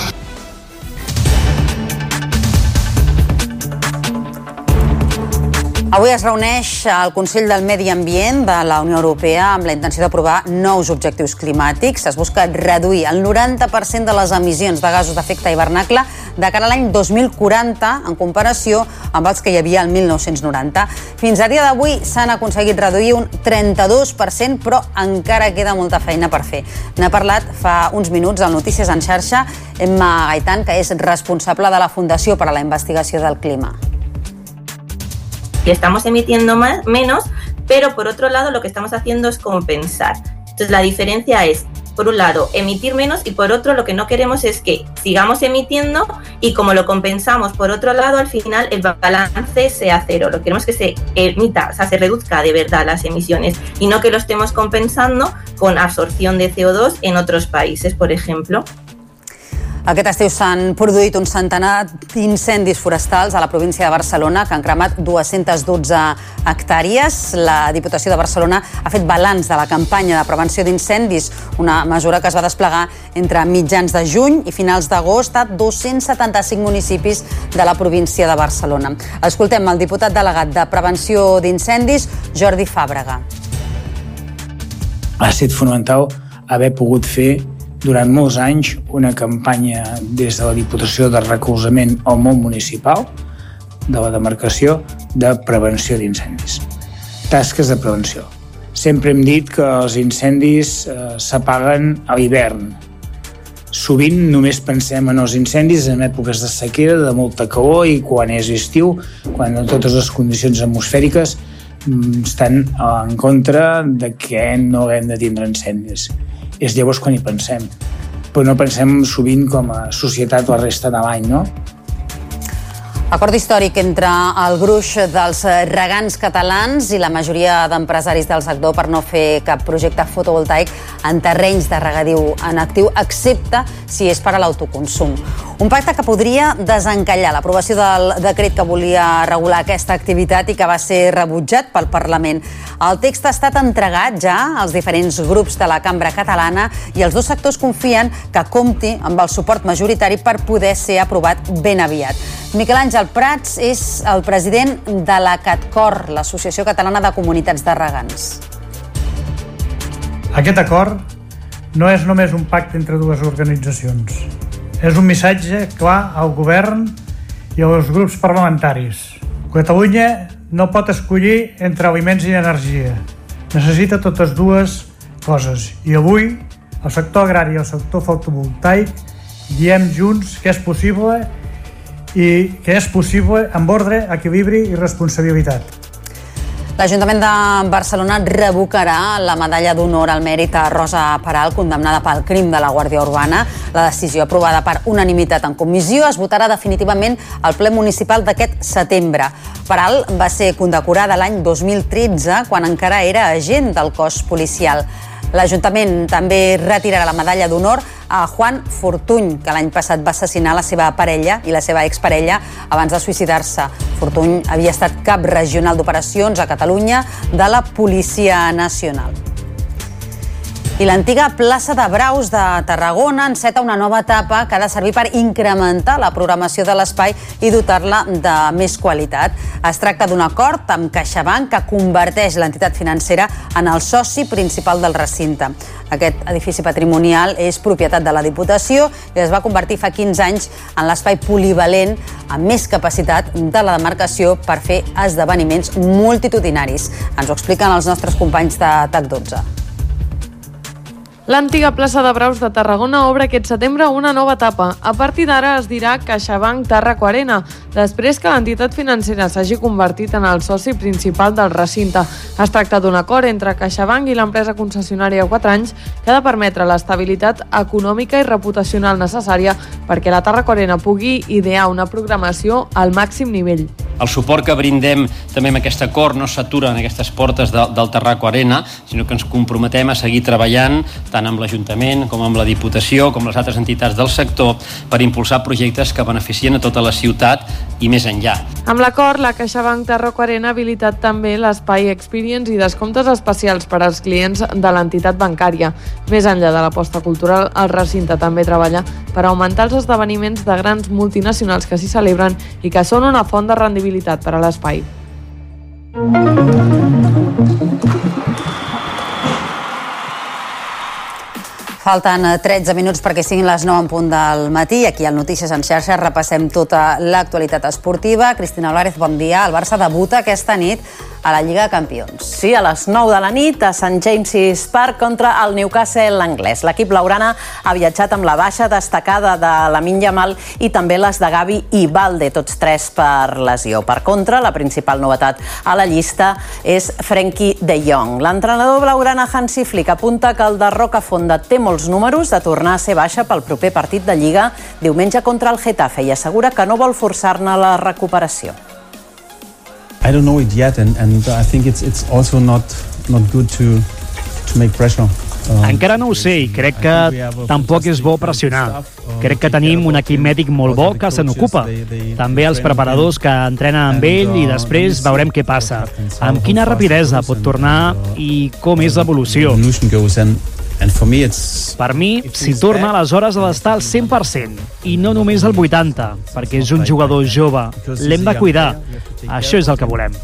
Avui es reuneix el Consell del Medi Ambient de la Unió Europea amb la intenció d'aprovar nous objectius climàtics. Es busca reduir el noranta per cent de les emissions de gasos d'efecte hivernacle de cara a l'any dos mil quaranta en comparació amb els que hi havia el mil nou-cents noranta. Fins a dia d'avui s'han aconseguit reduir un trenta-dos per cent, però encara queda molta feina per fer. N'ha parlat fa uns minuts al Notícies en xarxa Emma Gaitán, que és responsable de la Fundació per a la Investigació del Clima. Que estamos emitiendo más, menos, pero por otro lado lo que estamos haciendo es compensar. Entonces la diferencia es, por un lado, emitir menos y por otro lo que no queremos es que sigamos emitiendo y como lo compensamos por otro lado, al final el balance sea cero. Lo que queremos es que se emita, o sea, se reduzca de verdad las emisiones y no que lo estemos compensando con absorción de C O dos en otros países, por ejemplo. Aquest estiu s'han produït un centenar d'incendis forestals a la província de Barcelona que han cremat dues-centes dotze hectàrees. La Diputació de Barcelona ha fet balanç de la campanya de prevenció d'incendis, una mesura que es va desplegar entre mitjans de juny i finals d'agost a dos-cents setanta-cinc municipis de la província de Barcelona. Escoltem el diputat delegat de Prevenció d'Incendis, Jordi Fàbrega. Ha estat fonamental haver pogut fer durant molts anys una campanya des de la Diputació de recolzament al món municipal de la demarcació de prevenció d'incendis. Tasques de prevenció. Sempre hem dit que els incendis eh, s'apaguen a l'hivern. Sovint només pensem en els incendis en èpoques de sequera, de molta calor i quan és estiu, quan totes les condicions atmosfèriques estan en contra de que no hem de tindre incendis. És llavors quan hi pensem. Però no pensem sovint com a societat la resta de l'any, no? Acord històric entre el gruix dels regants catalans i la majoria d'empresaris del sector per no fer cap projecte fotovoltaic en terrenys de regadiu en actiu, excepte si és per a l'autoconsum. Un pacte que podria desencallar l'aprovació del decret que volia regular aquesta activitat i que va ser rebutjat pel Parlament. El text ha estat entregat ja als diferents grups de la cambra catalana i els dos sectors confien que compti amb el suport majoritari per poder ser aprovat ben aviat. Miquel Àngel Prats és el president de la CatCor, l'Associació Catalana de Comunitats de Regants. Aquest acord no és només un pacte entre dues organitzacions. És un missatge clar al govern i als grups parlamentaris. Catalunya no pot escollir entre aliments i energia. Necessita totes dues coses. I avui, el sector agrari i el sector fotovoltaic diem junts que és possible i que és possible amb ordre, equilibri i responsabilitat. L'Ajuntament de Barcelona revocarà la medalla d'honor al mèrit a Rosa Peral, condemnada pel crim de la Guàrdia Urbana. La decisió, aprovada per unanimitat en comissió, es votarà definitivament al ple municipal d'aquest setembre. Peral va ser condecorada l'any dos mil tretze, quan encara era agent del cos policial. L'Ajuntament també retirarà la medalla d'honor a Juan Fortuny, que l'any passat va assassinar la seva parella i la seva exparella abans de suïcidar-se. Fortuny havia estat cap regional d'operacions a Catalunya de la Policia Nacional. I l'antiga plaça de Braus de Tarragona enceta una nova etapa que ha de servir per incrementar la programació de l'espai i dotar-la de més qualitat. Es tracta d'un acord amb CaixaBank que converteix l'entitat financera en el soci principal del recinte. Aquest edifici patrimonial és propietat de la Diputació i es va convertir fa quinze anys en l'espai polivalent amb més capacitat de la demarcació per fer esdeveniments multitudinaris. Ens ho expliquen els nostres companys de T A C dotze. L'antiga plaça de Braus de Tarragona obre aquest setembre una nova etapa. A partir d'ara es dirà CaixaBank Tàrraco Arena, després que l'entitat financera s'hagi convertit en el soci principal del recinte. Es tracta d'un acord entre CaixaBank i l'empresa concessionària a quatre anys que ha de permetre l'estabilitat econòmica i reputacional necessària perquè la Tàrraco Arena pugui idear una programació al màxim nivell. El suport que brindem també amb aquest acord no s'atura en aquestes portes de, del Tàrraco Arena, sinó que ens comprometem a seguir treballant tant amb l'Ajuntament com amb la Diputació, com les altres entitats del sector, per impulsar projectes que beneficien a tota la ciutat i més enllà. Amb l'acord, la CaixaBank Tàrraco Arena ha habilitat també l'espai Experience i descomptes especials per als clients de l'entitat bancària. Més enllà de l'aposta cultural, el recinte també treballa per augmentar els esdeveniments de grans multinacionals que s'hi celebren i que són una font de rendibilitat per a l'espai. Falten tretze minuts perquè siguin les nou en punt del matí. Aquí al Notícies en xarxa repassem tota l'actualitat esportiva. Cristina Álvarez, bon dia. El Barça debuta aquesta nit a la Lliga de Campions. Sí, a les nou de la nit a Sant James's Park contra el Newcastle anglès. L'equip blaugrana ha viatjat amb la baixa destacada de Lamine Yamal i també les de Gavi i Balde, tots tres per lesió. Per contra, la principal novetat a la llista és Frenkie de Jong. L'entrenador blaugrana Hansi Flick apunta que el de Rocafonda té molts números de tornar a ser baixa pel proper partit de Lliga diumenge contra el Getafe i assegura que no vol forçar-ne la recuperació. I don't know it yet, and, and I think it's, it's also not, not good to, to make pressure. Um, Encara no ho sé i crec que tampoc és bo pressionar. Crec que tenim un equip mèdic molt bo que se n'ocupa. També els preparadors que entrenen amb ell i després veurem què passa. Amb quina rapidesa pot tornar i com és l'evolució. Per mi, si torna, aleshores ha d'estar al cent per cent i no només al vuitanta per cent, perquè és un jugador jove. L'hem de cuidar. Això és el que volem.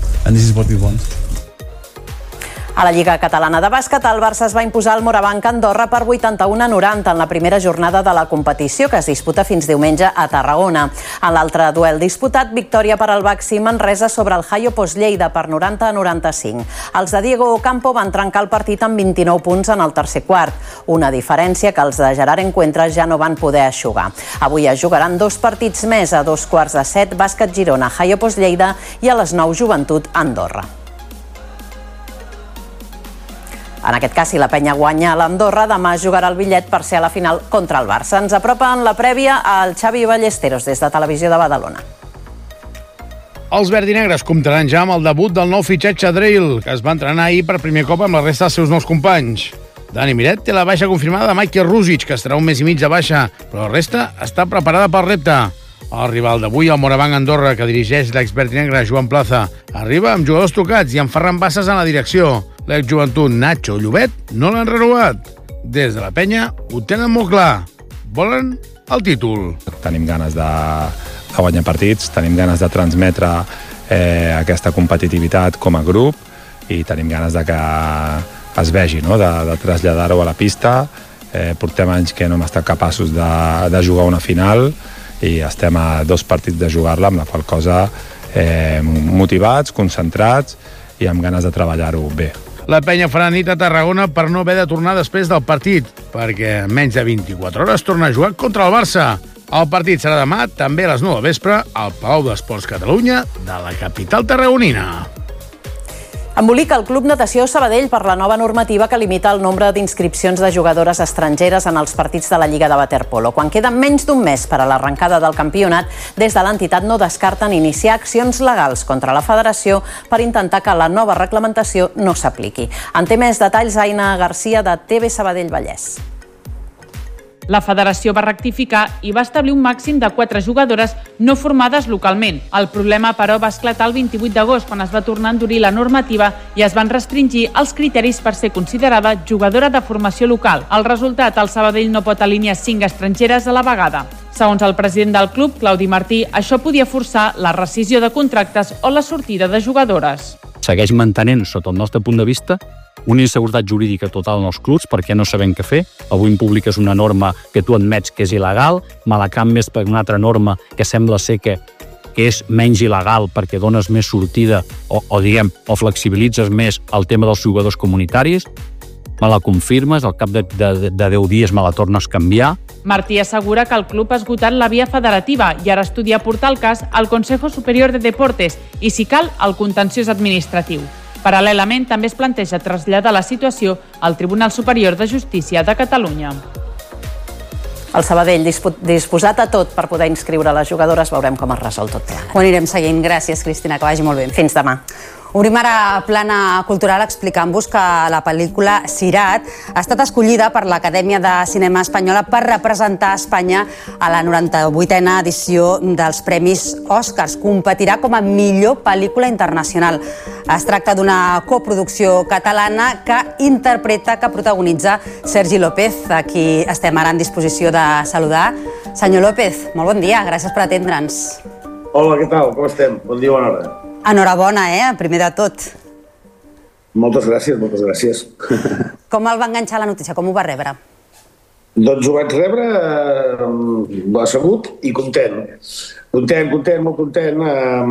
A la Lliga Catalana de Bàsquet, el Barça es va imposar al Morabanc Andorra per vuitanta-u a noranta en la primera jornada de la competició, que es disputa fins diumenge a Tarragona. En l'altre duel disputat, victòria per al Baxi Manresa sobre el Hayo Post Lleida per noranta a noranta-cinc. Els de Diego Ocampo van trencar el partit amb vint-i-nou punts en el tercer quart, una diferència que els de Gerard Encuentres ja no van poder eixugar. Avui es jugaran dos partits més, a dos quarts de set, Bàsquet Girona, Hayo Post Lleida i a les nou, Joventut Andorra. En aquest cas, si la penya guanya a l'Andorra, demà jugarà el bitllet per ser a la final contra el Barça. Ens apropa en la prèvia al Xavi Ballesteros des de Televisió de Badalona. Els verdinegres comptaran ja amb el debut del nou fitxatge Drill, que es va entrenar ahir per primer cop amb la resta dels seus nous companys. Dani Miret té la baixa confirmada de Michael Rusic, que estarà un mes i mig de baixa, però la resta està preparada pel repte. El rival d'avui, el Morabanc Andorra, que dirigeix l'exverdinegre Joan Plaza, arriba amb jugadors tocats i amb Ferran Bassas en la direcció. L'exjoventut Nacho Llobet no l'han renovat. Des de la penya ho tenen molt clar. Volen el títol. Tenim ganes de, de guanyar partits, tenim ganes de transmetre eh, aquesta competitivitat com a grup i tenim ganes de que es vegi, no? de, de traslladar-ho a la pista. Eh, portem anys que no hem estat capaços de, de jugar una final i estem a dos partits de jugar-la, amb la qual cosa eh, motivats, concentrats i amb ganes de treballar-ho bé. La penya farà nit a Tarragona per no haver de tornar després del partit, perquè en menys de vint-i-quatre hores torna a jugar contra el Barça. El partit serà demà, també a les nou del vespre, al Palau d'Esports Catalunya de la capital tarragonina. Embolica el Club Natació Sabadell per la nova normativa que limita el nombre d'inscripcions de jugadores estrangeres en els partits de la Lliga de Waterpolo. Quan queda menys d'un mes per a l'arrencada del campionat, des de l'entitat no descarten iniciar accions legals contra la federació per intentar que la nova reglamentació no s'apliqui. En té més detalls Aina Garcia de T V Sabadell Vallès. La federació va rectificar i va establir un màxim de quatre jugadores no formades localment. El problema, però, va esclatar el vint-i-vuit d'agost, quan es va tornar a endurir la normativa i es van restringir els criteris per ser considerada jugadora de formació local. El resultat, el Sabadell no pot alinear cinc estrangeres a la vegada. Segons el president del club, Claudi Martí, això podia forçar la rescisió de contractes o la sortida de jugadores. Segueix mantenint, sota el nostre punt de vista, una inseguretat jurídica total en els clubs perquè no sabem què fer. Avui en publiques una norma que tu admets que és il·legal, me la canvies per una altra norma que sembla ser que, que és menys il·legal perquè dones més sortida o, o, diguem, o flexibilitzes més el tema dels jugadors comunitaris, me la confirmes, al cap de, de, de deu dies me la tornes a canviar. Martí assegura que el club ha esgotat la via federativa i ara estudia portar el cas al Consejo Superior de Deportes i, si cal, al contenciós administratiu. Paral·lelament, també es planteja traslladar la situació al Tribunal Superior de Justícia de Catalunya. El Sabadell disposat a tot per poder inscriure les jugadores. Veurem com es resol tot plegat. Ho anirem seguint. Gràcies, Cristina, que vagi molt bé. Fins demà. Obrim ara plana cultural explicant-vos que la pel·lícula Sirat ha estat escollida per l'Acadèmia de Cinema Espanyola per representar Espanya a la noranta-vuitena edició dels Premis Oscars. Competirà com a millor pel·lícula internacional. Es tracta d'una coproducció catalana que interpreta, que protagonitza Sergi López, a qui estem ara en disposició de saludar. Senyor López, molt bon dia, gràcies per atendre'ns. Hola, què tal? Com estem? Bon dia, bona hora. Enhorabona, eh? Primer de tot. Moltes gràcies, moltes gràcies. Com el va enganxar la notícia? Com ho va rebre? Doncs ho vaig rebre eh, assegut i content. Content, content, molt content.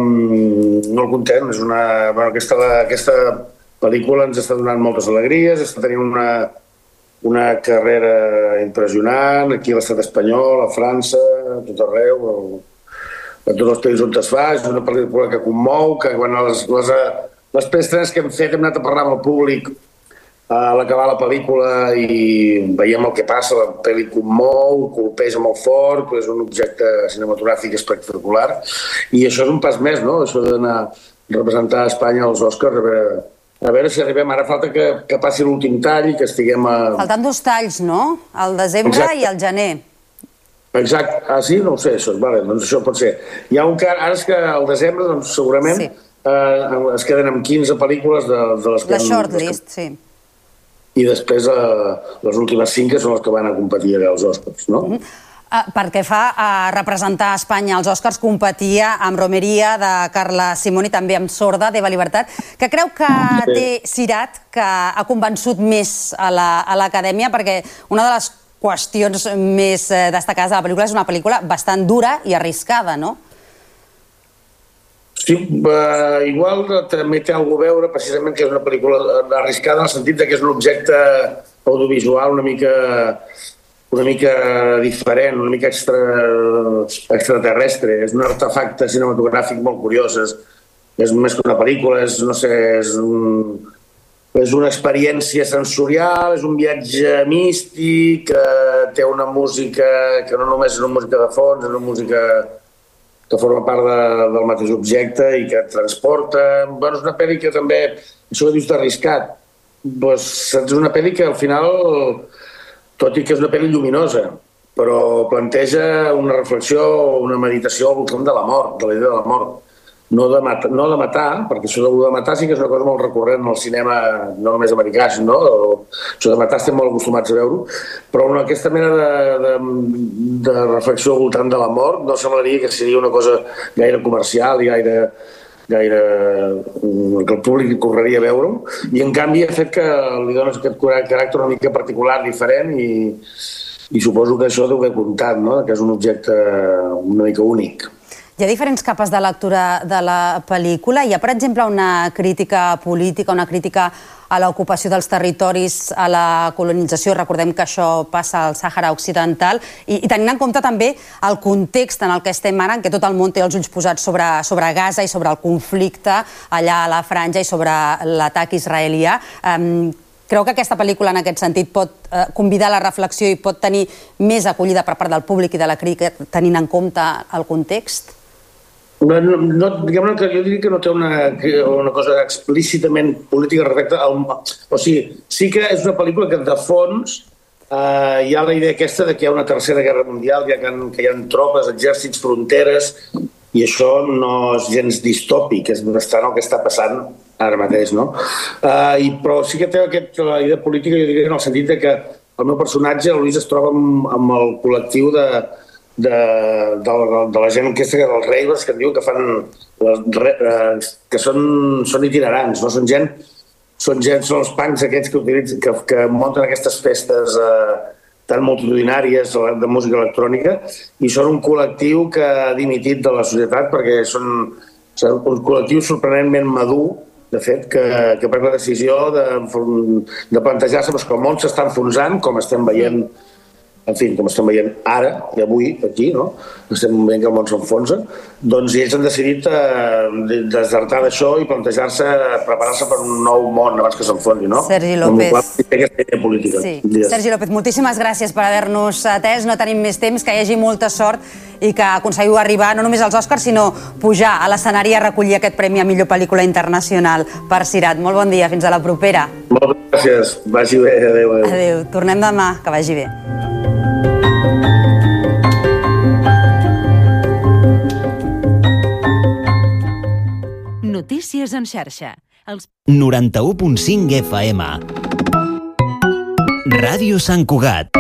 Eh, molt content. És una, bueno, aquesta, aquesta pel·lícula ens està donant moltes alegries, està tenint una, una carrera impressionant aquí a l'estat espanyol, a França, a tot arreu, a tots els països on es fa. És una pel·lícula que commou, que quan les, les, les preestrenes que hem fet hem anat a parlar amb el públic a l'acabar la pel·lícula i veiem el que passa, la pel·li commou, colpeja molt fort, és un objecte cinematogràfic espectacular i això és un pas més, no? Això d'anar a representar a Espanya als Oscars, a veure, a veure si arribem. Ara falta que, que passi l'últim tall i que estiguem a... Faltant dos talls, no? El desembre Exacte. I el gener. Exacte. Ah, sí? No ho sé, això. Vale, doncs això pot ser. Hi ha un que ara és que al desembre, doncs segurament, sí. eh, es queden amb quinze pel·lícules de, de les que... La shortlist, sí. I després eh, les últimes cinc que són les que van a competir als Oscars, no? Mm -hmm. uh, perquè fa a uh, representar Espanya als Oscars competia amb Romeria, de Carla Simón, i també amb Sorda, d'Eva Libertat, que creu que sí. té Sirat, que ha convençut més a l'Acadèmia, la, perquè una de les qüestions més destacades de la pel·lícula és una pel·lícula bastant dura i arriscada, no? Sí, eh, igual també té alguna a veure precisament que és una pel·lícula arriscada en el sentit que és un objecte audiovisual una mica, una mica diferent, una mica extra, extraterrestre. És un artefacte cinematogràfic molt curiós. És, és més que una pel·lícula, és, no sé, és un... És una experiència sensorial, és un viatge místic, que té una música que no només és una música de fons, és una música que forma part de, del mateix objecte i que et transporta. Bueno, és una pel·li que també, això que dius d'arriscat, doncs, és una pel·li que al final, tot i que és una pel·li lluminosa, però planteja una reflexió, una meditació al voltant de la mort, de la idea de la mort. No de, matar, no de matar, perquè això de matar sí que és una cosa molt recurrent al cinema, no només americà, no? Això de matar estem molt acostumats a veure-ho, però una, aquesta mena de, de, de reflexió al voltant de la mort no semblaria que seria una cosa gaire comercial i gaire, gaire que el públic correria a veure-ho, i en canvi ha fet que li dones aquest caràcter una mica particular, diferent, i, i suposo que això deu haver comptat, no? Que és un objecte una mica únic. Hi ha diferents capes de lectura de la pel·lícula. Hi ha, per exemple, una crítica política, una crítica a l'ocupació dels territoris, a la colonització. Recordem que això passa al Sàhara Occidental. I, i tenint en compte també el context en el que estem ara, en què tot el món té els ulls posats sobre, sobre Gaza i sobre el conflicte allà a la Franja i sobre l'atac israelià. Um, Creu que aquesta pel·lícula, en aquest sentit, pot eh, convidar a la reflexió i pot tenir més acollida per part del públic i de la crítica, tenint en compte el context? No, no, diguem-ne que jo diria que no té una, una cosa explícitament política respecte al... O sigui, sí que és una pel·lícula que de fons eh, hi ha la idea aquesta de que hi ha una tercera guerra mundial, que hi ha, que hi ha tropes, exèrcits, fronteres, i això no és gens distòpic, és bastant el que està passant ara mateix, no? Uh, i, però sí que té aquest, la idea política, jo diria, en el sentit de que el meu personatge, el Luis, es troba amb, amb el col·lectiu de, de, de, de la gent aquesta, dels Ravers, que diu que fan les, que són, són itinerants, no? Són gent, són gent, són els punks aquests que, utilitzen, que, que munten aquestes festes eh, tan multitudinàries de música electrònica, i són un col·lectiu que ha dimitit de la societat perquè són, són un col·lectiu sorprenentment madur, de fet, que, que pren la decisió de, de plantejar-se que el món s'està enfonsant, com estem veient, en fi, com estem veient ara, i avui, aquí, no? Estem veient que el món s'enfonsa. Doncs ells han decidit eh, desertar d'això i plantejar-se, preparar-se per un nou món abans que s'enfonsi, no? Sergi López. Aquesta idea política. Sí. Sergi López, moltíssimes gràcies per haver-nos atès. No tenim més temps, que hi hagi molta sort i que aconseguiu arribar no només als Oscars, sinó pujar a l'escenari a recollir aquest premi a millor pel·lícula internacional per Sirat. Molt bon dia, fins a la propera. Moltes gràcies, vagi bé, adéu. Adéu, adéu. Tornem demà, que vagi bé. Notícies en xarxa. Els... noranta-u punt cinc F M. Ràdio Sant Cugat.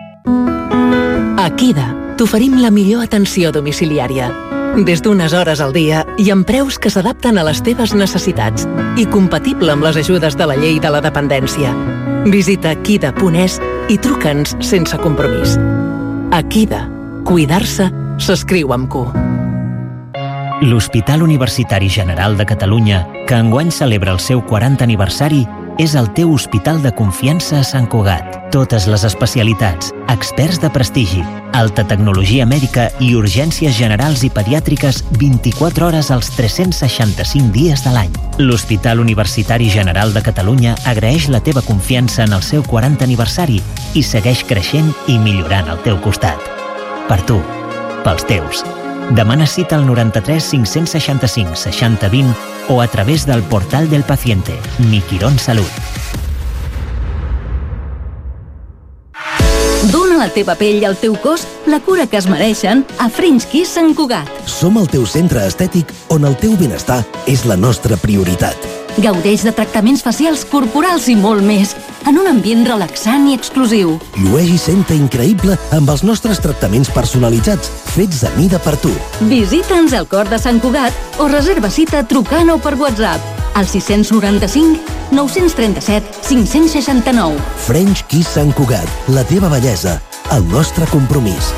A Kida t'oferim la millor atenció domiciliària. Des d'unes hores al dia i amb preus que s'adapten a les teves necessitats i compatible amb les ajudes de la llei de la dependència. Visita kida punt es i truca'ns sense compromís. A Kida, cuidar-se s'escriu amb Q. L'Hospital Universitari General de Catalunya, que enguany celebra el seu quaranta aniversari, és el teu hospital de confiança a Sant Cugat. Totes les especialitats, experts de prestigi, alta tecnologia mèdica i urgències generals i pediàtriques vint-i-quatre hores als tres-cents seixanta-cinc dies de l'any. L'Hospital Universitari General de Catalunya agraeix la teva confiança en el seu quaranta aniversari i segueix creixent i millorant al teu costat. Per tu, pels teus. Demana cita al noranta-tres cinc-cents seixanta-cinc seixanta vint o a través del portal del paciente, Mi Quirón Salut. Dóna a la teva pell i al teu cos la cura que es mereixen a French Kiss Sant Cugat. Som el teu centre estètic on el teu benestar és la nostra prioritat. Gaudeix de tractaments facials, corporals i molt més, en un ambient relaxant i exclusiu. Llueix i senta increïble amb els nostres tractaments personalitzats, fets a mida per tu. Visita'ns al cor de Sant Cugat o reserva cita trucant o per WhatsApp al sis noranta-cinc nou trenta-set cinc seixanta-nou. French Kiss Sant Cugat, la teva bellesa, el nostre compromís.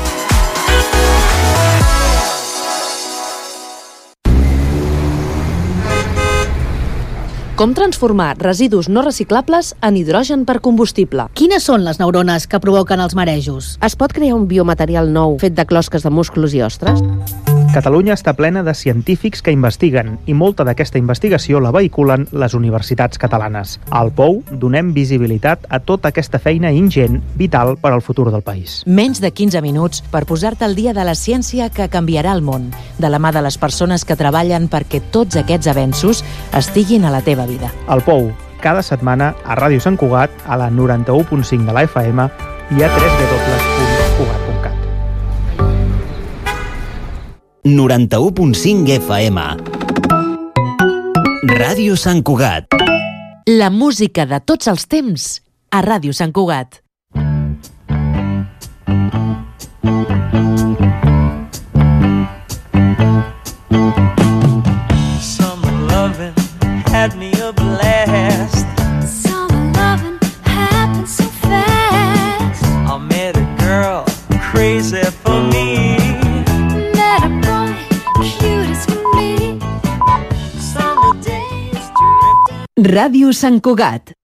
Com transformar residus no reciclables en hidrogen per combustible? Quines són les neurones que provoquen els marejos? Es pot crear un biomaterial nou fet de closques de músculs i ostres? Catalunya està plena de científics que investiguen i molta d'aquesta investigació la vehiculen les universitats catalanes. Al P O U donem visibilitat a tota aquesta feina ingent, vital per al futur del país. Menys de quinze minuts per posar-te al dia de la ciència que canviarà el món, de la mà de les persones que treballen perquè tots aquests avenços estiguin a la teva vida. Al P O U, cada setmana a Ràdio Sant Cugat, a la noranta-u punt cinc de la F M i a w w w punt cugat punt cat. noranta-u punt cinc F M. Ràdio Sant Cugat. La música de tots els temps a Ràdio Sant Cugat. Summer loving had me a blast. Summer loving happened so fast. I met a girl crazy for me. Met a boy Ràdio Sant Cugat.